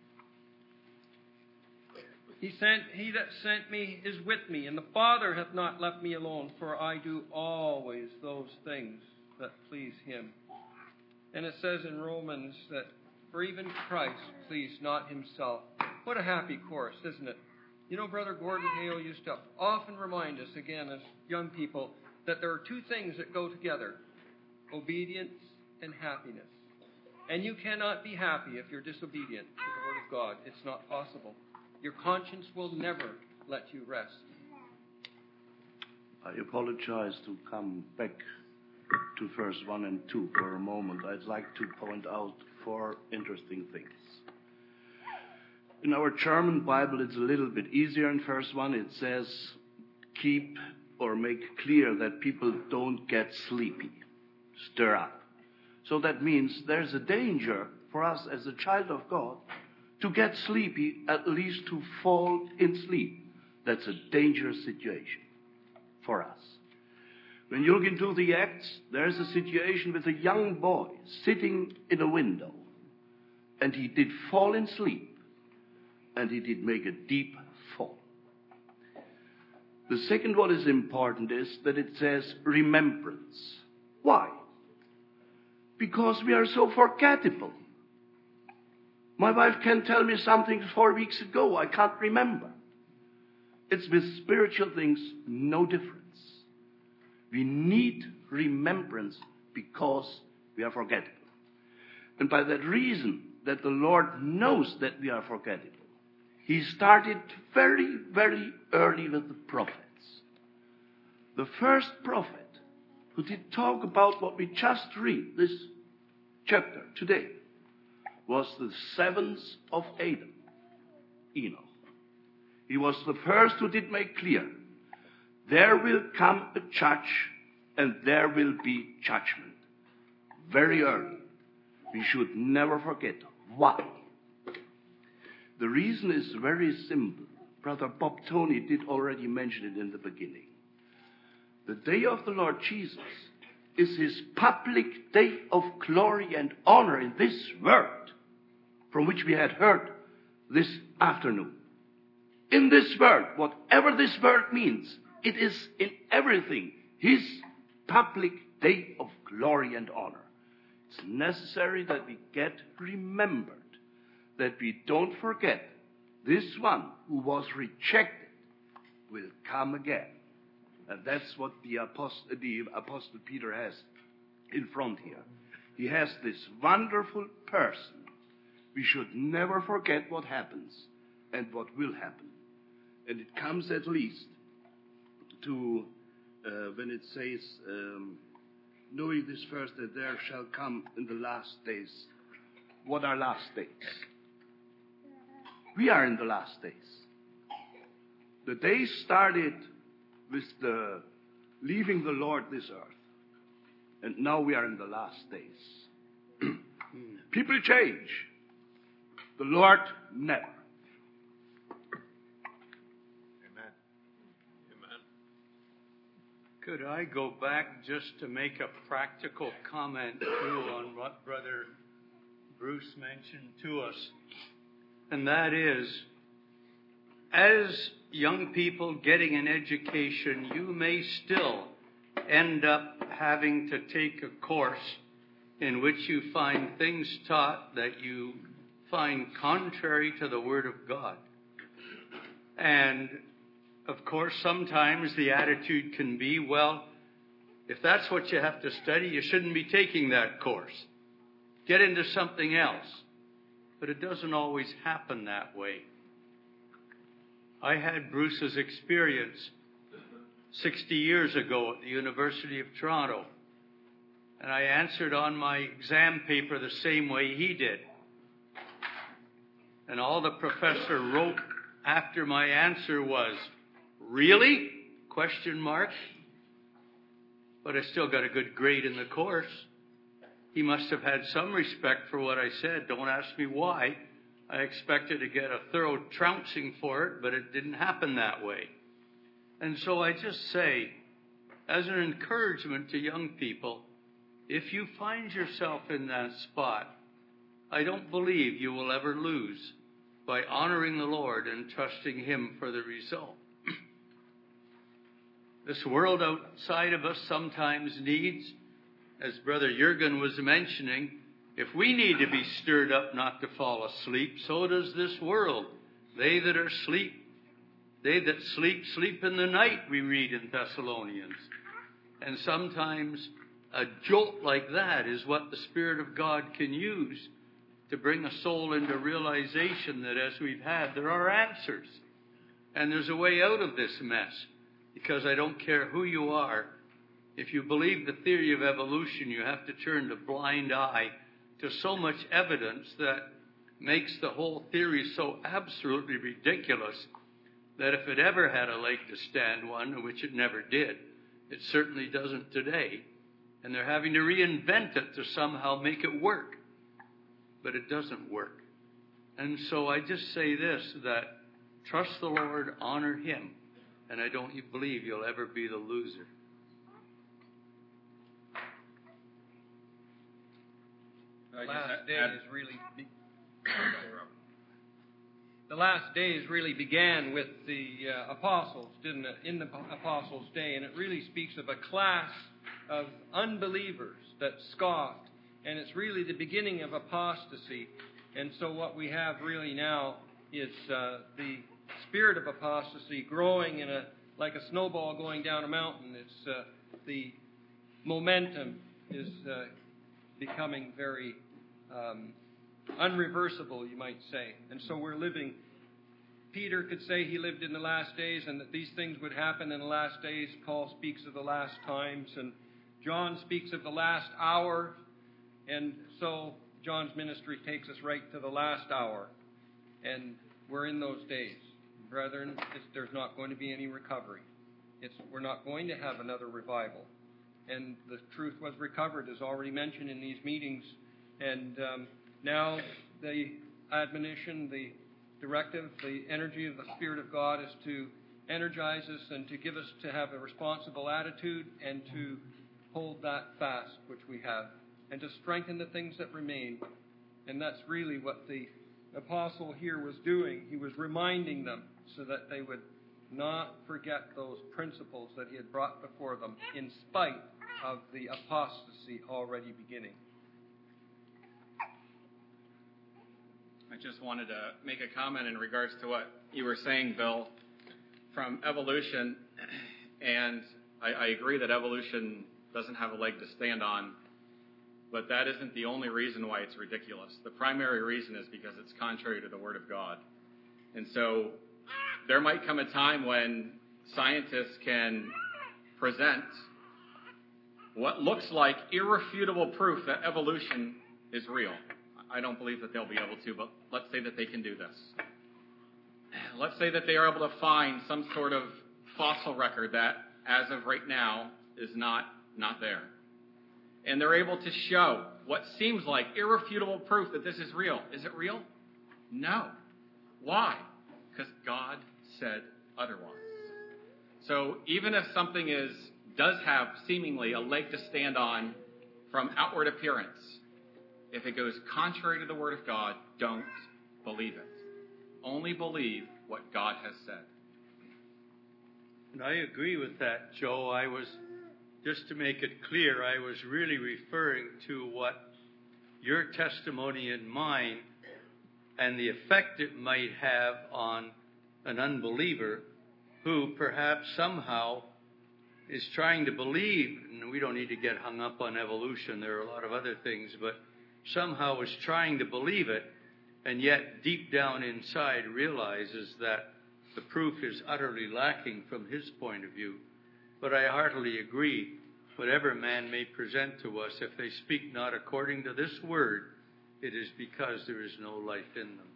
He sent, he that sent me is with me, and the Father hath not left me alone, for I do always those things that please him. And it says in Romans that for even Christ pleased not himself. What a happy course, isn't it? You know, Brother Gordon Hale used to often remind us, again, as young people, that there are two things that go together, obedience and happiness. And you cannot be happy if you're disobedient to the Word of God. It's not possible. Your conscience will never let you rest. I apologize to come back to verse one and two for a moment. I'd like to point out four interesting things. In our German Bible, it's a little bit easier in verse one. It says, keep or make clear that people don't get sleepy, stir up. So that means there's a danger for us as a child of God to get sleepy, at least to fall in sleep. That's a dangerous situation for us. When you look into the Acts, there's a situation with a young boy sitting in a window, and he did fall in sleep, and he did make a deep fall. The second what is important is that it says remembrance. Why? Because we are so forgettable. My wife can tell me something four weeks ago I can't remember. It's with spiritual things no difference. We need remembrance because we are forgettable. And by that reason, that the Lord knows that we are forgettable, He started very, very early with the prophets. The first prophet who did talk about what we just read, this chapter today, was the seventh of Adam, Enoch. He was the first who did make clear, there will come a judge and there will be judgment. Very early. We should never forget. Why? The reason is very simple. Brother Bob Tony did already mention it in the beginning. The day of the Lord Jesus is His public day of glory and honor in this world, from which we had heard this afternoon. In this world, whatever this world means, it is in everything His public day of glory and honor. It's necessary that we get remembered, that we don't forget this one who was rejected will come again. And that's what the Apostle, the Apostle Peter has in front here. He has this wonderful person. We should never forget what happens and what will happen. And it comes at least to uh, when it says, um, knowing this first, that there shall come in the last days. What are last days? We are in the last days. The days started with the leaving the Lord this earth. And now we are in the last days. People change. The Lord never. Amen. Amen. Could I go back just to make a practical comment too on what Brother Bruce mentioned to us? And that is, as young people getting an education, you may still end up having to take a course in which you find things taught that you find contrary to the Word of God. And, of course, sometimes the attitude can be, well, if that's what you have to study, you shouldn't be taking that course. Get into something else. But it doesn't always happen that way. I had Bruce's experience sixty years ago at the University of Toronto. And I answered on my exam paper the same way he did. And all the professor wrote after my answer was, "Really?" Question mark. But I still got a good grade in the course. He must have had some respect for what I said. Don't ask me why. I expected to get a thorough trouncing for it, but it didn't happen that way. And so I just say, as an encouragement to young people, if you find yourself in that spot, I don't believe you will ever lose by honoring the Lord and trusting Him for the result. This world outside of us sometimes needs, as Brother Jürgen was mentioning, if we need to be stirred up not to fall asleep, so does this world. They that are asleep, they that sleep, sleep in the night, we read in Thessalonians. And sometimes a jolt like that is what the Spirit of God can use to bring a soul into realization that as we've had, there are answers. And there's a way out of this mess. Because I don't care who you are, if you believe the theory of evolution, you have to turn a blind eye to so much evidence that makes the whole theory so absolutely ridiculous that if it ever had a leg to stand on, which it never did, it certainly doesn't today. And they're having to reinvent it to somehow make it work. But it doesn't work. And so I just say this, that trust the Lord, honor Him, and I don't believe you'll ever be the loser. The last days really be- the last days really began with the uh, apostles, didn't it? In the apostles' day, and it really speaks of a class of unbelievers that scoffed, and it's really the beginning of apostasy. And so what we have really now is uh, the spirit of apostasy growing in a like a snowball going down a mountain. It's uh, the momentum is uh, becoming very um, unreversible, you might say. And so we're living. Peter could say he lived in the last days and that these things would happen in the last days. Paul speaks of the last times, and John speaks of the last hour. And so John's ministry takes us right to the last hour. And we're in those days. Brethren, it's, there's not going to be any recovery. It's, we're not going to have another revival. And the truth was recovered, as already mentioned in these meetings. And um, now the admonition, the directive, the energy of the Spirit of God is to energize us and to give us to have a responsible attitude and to hold that fast which we have and to strengthen the things that remain. And that's really what the apostle here was doing. He was reminding them so that they would not forget those principles that he had brought before them in spite of the apostasy already beginning. I just wanted to make a comment in regards to what you were saying, Bill, from evolution. And I, I agree that evolution doesn't have a leg to stand on, but that isn't the only reason why it's ridiculous. The primary reason is because it's contrary to the Word of God. And so there might come a time when scientists can present what looks like irrefutable proof that evolution is real. I don't believe that they'll be able to, but let's say that they can do this. Let's say that they are able to find some sort of fossil record that, as of right now, is not, not there. And they're able to show what seems like irrefutable proof that this is real. Is it real? No. Why? Because God said otherwise. So even if something is does have seemingly a leg to stand on from outward appearance, if it goes contrary to the Word of God, don't believe it. Only believe what God has said. And I agree with that, Joe. I was, just to make it clear, I was really referring to what your testimony and mine and the effect it might have on an unbeliever who perhaps somehow is trying to believe, and we don't need to get hung up on evolution, there are a lot of other things, but somehow is trying to believe it, and yet deep down inside realizes that the proof is utterly lacking from his point of view. But I heartily agree, whatever man may present to us, if they speak not according to this word, it is because there is no life in them.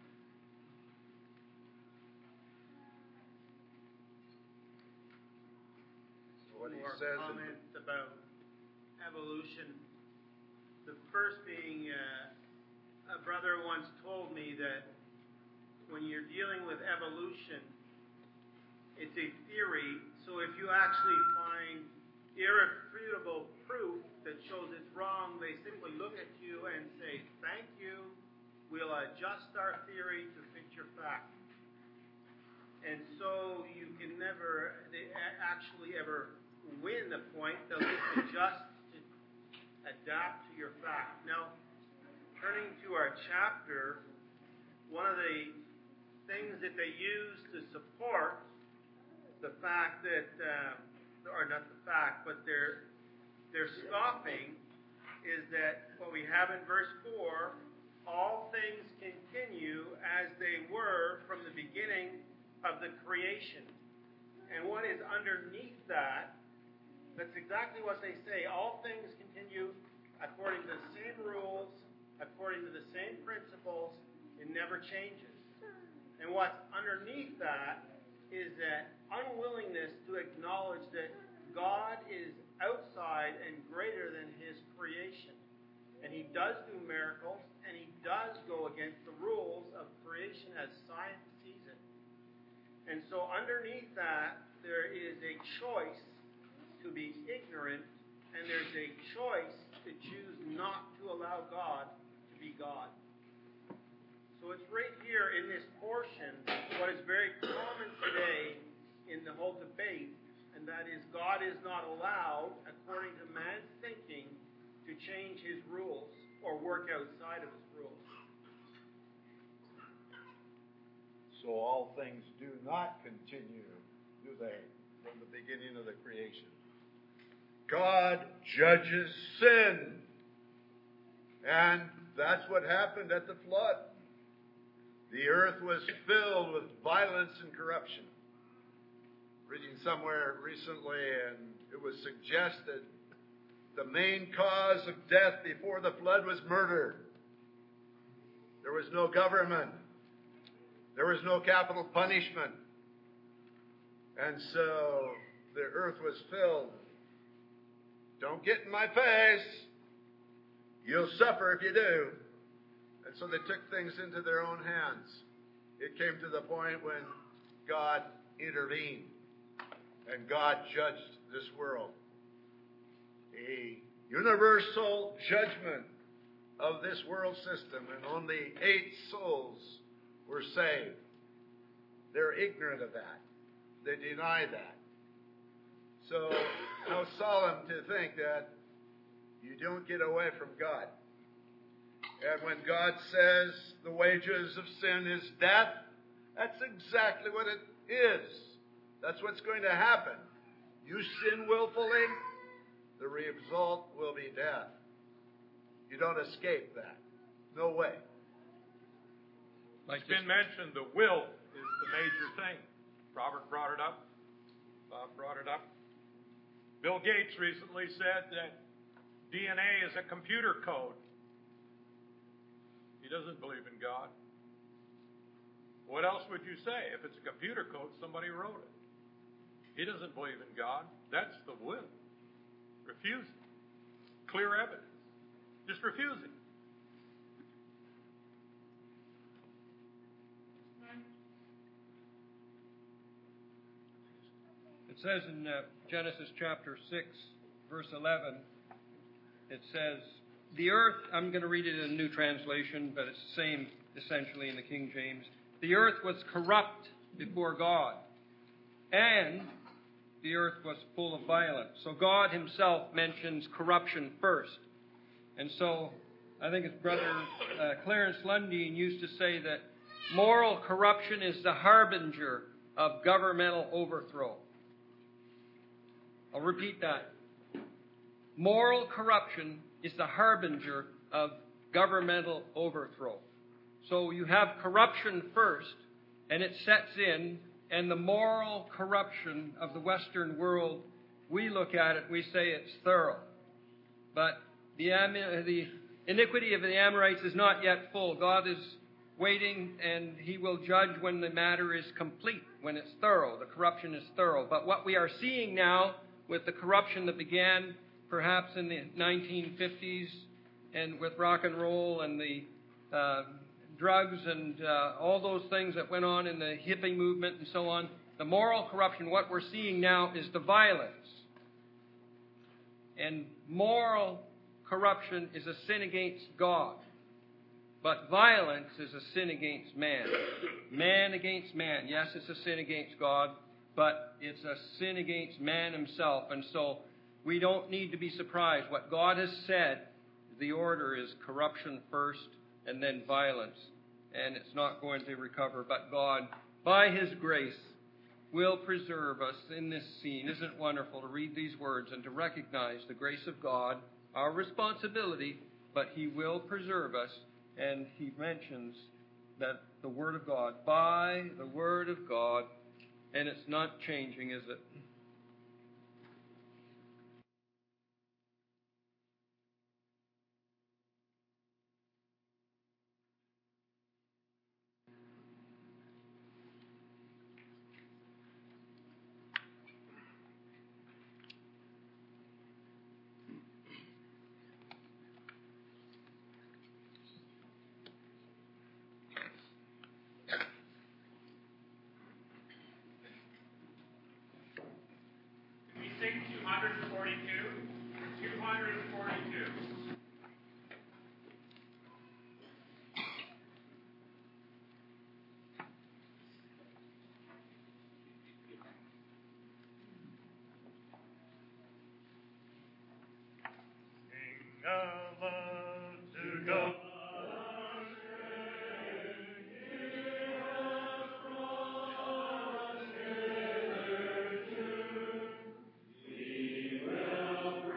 What he More says comments about evolution. The first being, uh, a brother once told me that when you're dealing with evolution, it's a theory. So if you actually find irrefutable proof that shows it's wrong, they simply look at you and say, "Thank you. We'll adjust our theory to fit your fact." And so you can never they actually ever win the point. They'll just adjust to adapt to your fact. Now, turning to our chapter, one of the things that they use to support the fact that, uh, or not the fact, but their their scoffing is that what we have in verse four, all things continue as they were from the beginning of the creation. And what is underneath that, that's exactly what they say. All things continue according to the same rules, according to the same principles. It never changes. And what's underneath that is that unwillingness to acknowledge that God is outside and greater than his creation. And he does do miracles, and he does go against the rules of creation as science sees it. And so underneath that, there is a choice to be ignorant, and there's a choice to choose not to allow God to be God. So it's right here in this portion, what is very common today in the whole debate, and that is God is not allowed, according to man's thinking, to change his rules or work outside of his rules. So all things do not continue, do they, from the beginning of the creation? God judges sin. And that's what happened at the flood. The earth was filled with violence and corruption. Reading somewhere recently, and it was suggested the main cause of death before the flood was murder. There was no government. There was no capital punishment. And so the earth was filled. Don't get in my face. You'll suffer if you do. And so they took things into their own hands. It came to the point when God intervened and God judged this world. A universal judgment of this world system, and only eight souls were saved. They're ignorant of that. They deny that. So, how solemn to think that you don't get away from God. And when God says the wages of sin is death, that's exactly what it is. That's what's going to happen. You sin willfully, the result will be death. You don't escape that. No way. It's been mentioned the will is the major thing. Robert brought it up. Bob brought it up. Bill Gates recently said that D N A is a computer code. He doesn't believe in God. What else would you say? If it's a computer code, somebody wrote it. He doesn't believe in God. That's the will. Refusing. Clear evidence. Just refusing. It says in uh, Genesis chapter six, verse eleven, it says, the earth, I'm going to read it in a new translation, but it's the same essentially in the King James. The earth was corrupt before God, and the earth was full of violence. So God himself mentions corruption first. And so I think it's Brother uh, Clarence Lundeen used to say that moral corruption is the harbinger of governmental overthrow. I'll repeat that. Moral corruption is the harbinger of governmental overthrow. So you have corruption first, and it sets in, and the moral corruption of the Western world, we look at it, we say it's thorough. But the, the iniquity of the Amorites is not yet full. God is waiting, and he will judge when the matter is complete, when it's thorough. The corruption is thorough. But what we are seeing now with the corruption that began perhaps in the nineteen fifties and with rock and roll and the uh, drugs and uh, all those things that went on in the hippie movement and so on, the moral corruption, what we're seeing now is the violence. And moral corruption is a sin against God. But violence is a sin against man. Man against man. Yes, it's a sin against God, but it's a sin against man himself. And so we don't need to be surprised. What God has said, the order is corruption first and then violence. And it's not going to recover. But God, by his grace, will preserve us in this scene. Isn't it wonderful to read these words and to recognize the grace of God, our responsibility, but he will preserve us. And he mentions that the Word of God, by the Word of God, and it's not changing, is it? two forty-two. two forty-two. Sing a love to God. He will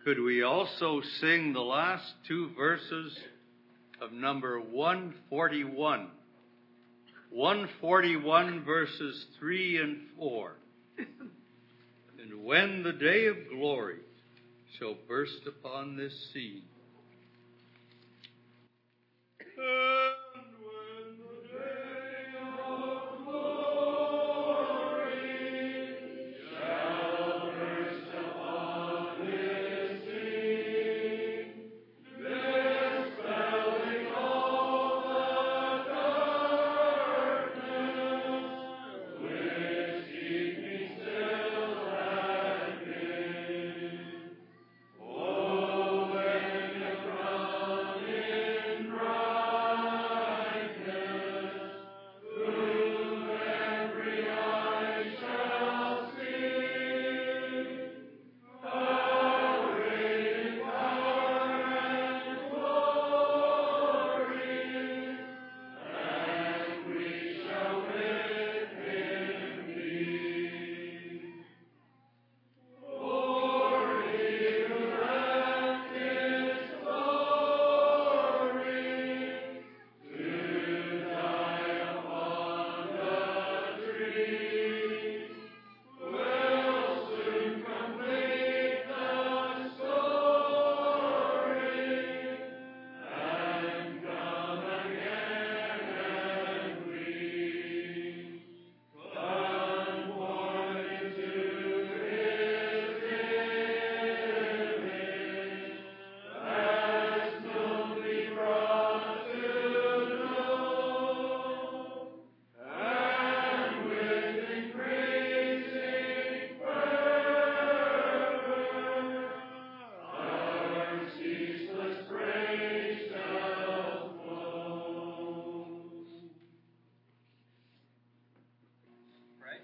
Could we also sing the last two verses of number one forty-one? one forty-one verses three and four. And when the day of glory shall burst upon this sea. And when the day of glory shall burst upon this sea, dispelling all the darkness which keeping still had been. Oh, when you come in brightness, whom every eye shall see, arrayed in power and glory, and we shall with him be. For he who left his glory to die upon the tree will soon complete the story and come again and we conform into his image as nobly brought to know, and with increasing fervor our ceaseless praise shall flow. Right?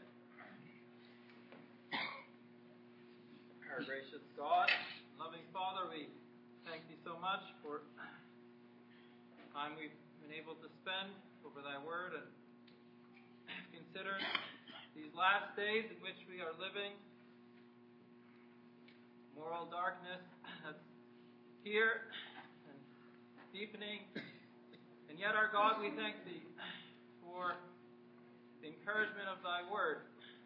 Our gracious God, loving Father, we thank Thee so much for the time we've been able to spend over Thy Word and consider these last days in which we are living. Moral darkness that's here and deepening. And yet, our God, we thank Thee for the encouragement of Thy Word.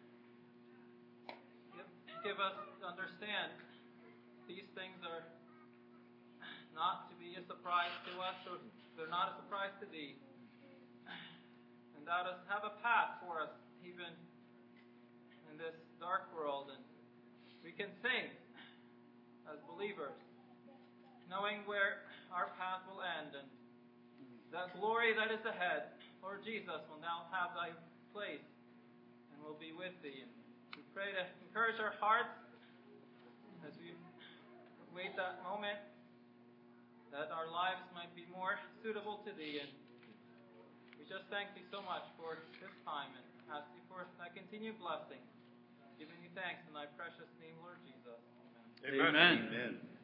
Give, give us to understand these things are not to be a surprise to us, or they're not a surprise to Thee. And Thou dost have a path for us, even in this dark world. And we can sing as believers, knowing where our path will end and that glory that is ahead. Lord Jesus will now have Thy place and will be with Thee. And we pray to encourage our hearts as we wait that moment, that our lives might be more suitable to Thee. And we just thank Thee so much for this time and ask Thee for Thy continued blessing, giving Thee thanks in Thy precious name, Lord Jesus. Amen. Amen. Amen.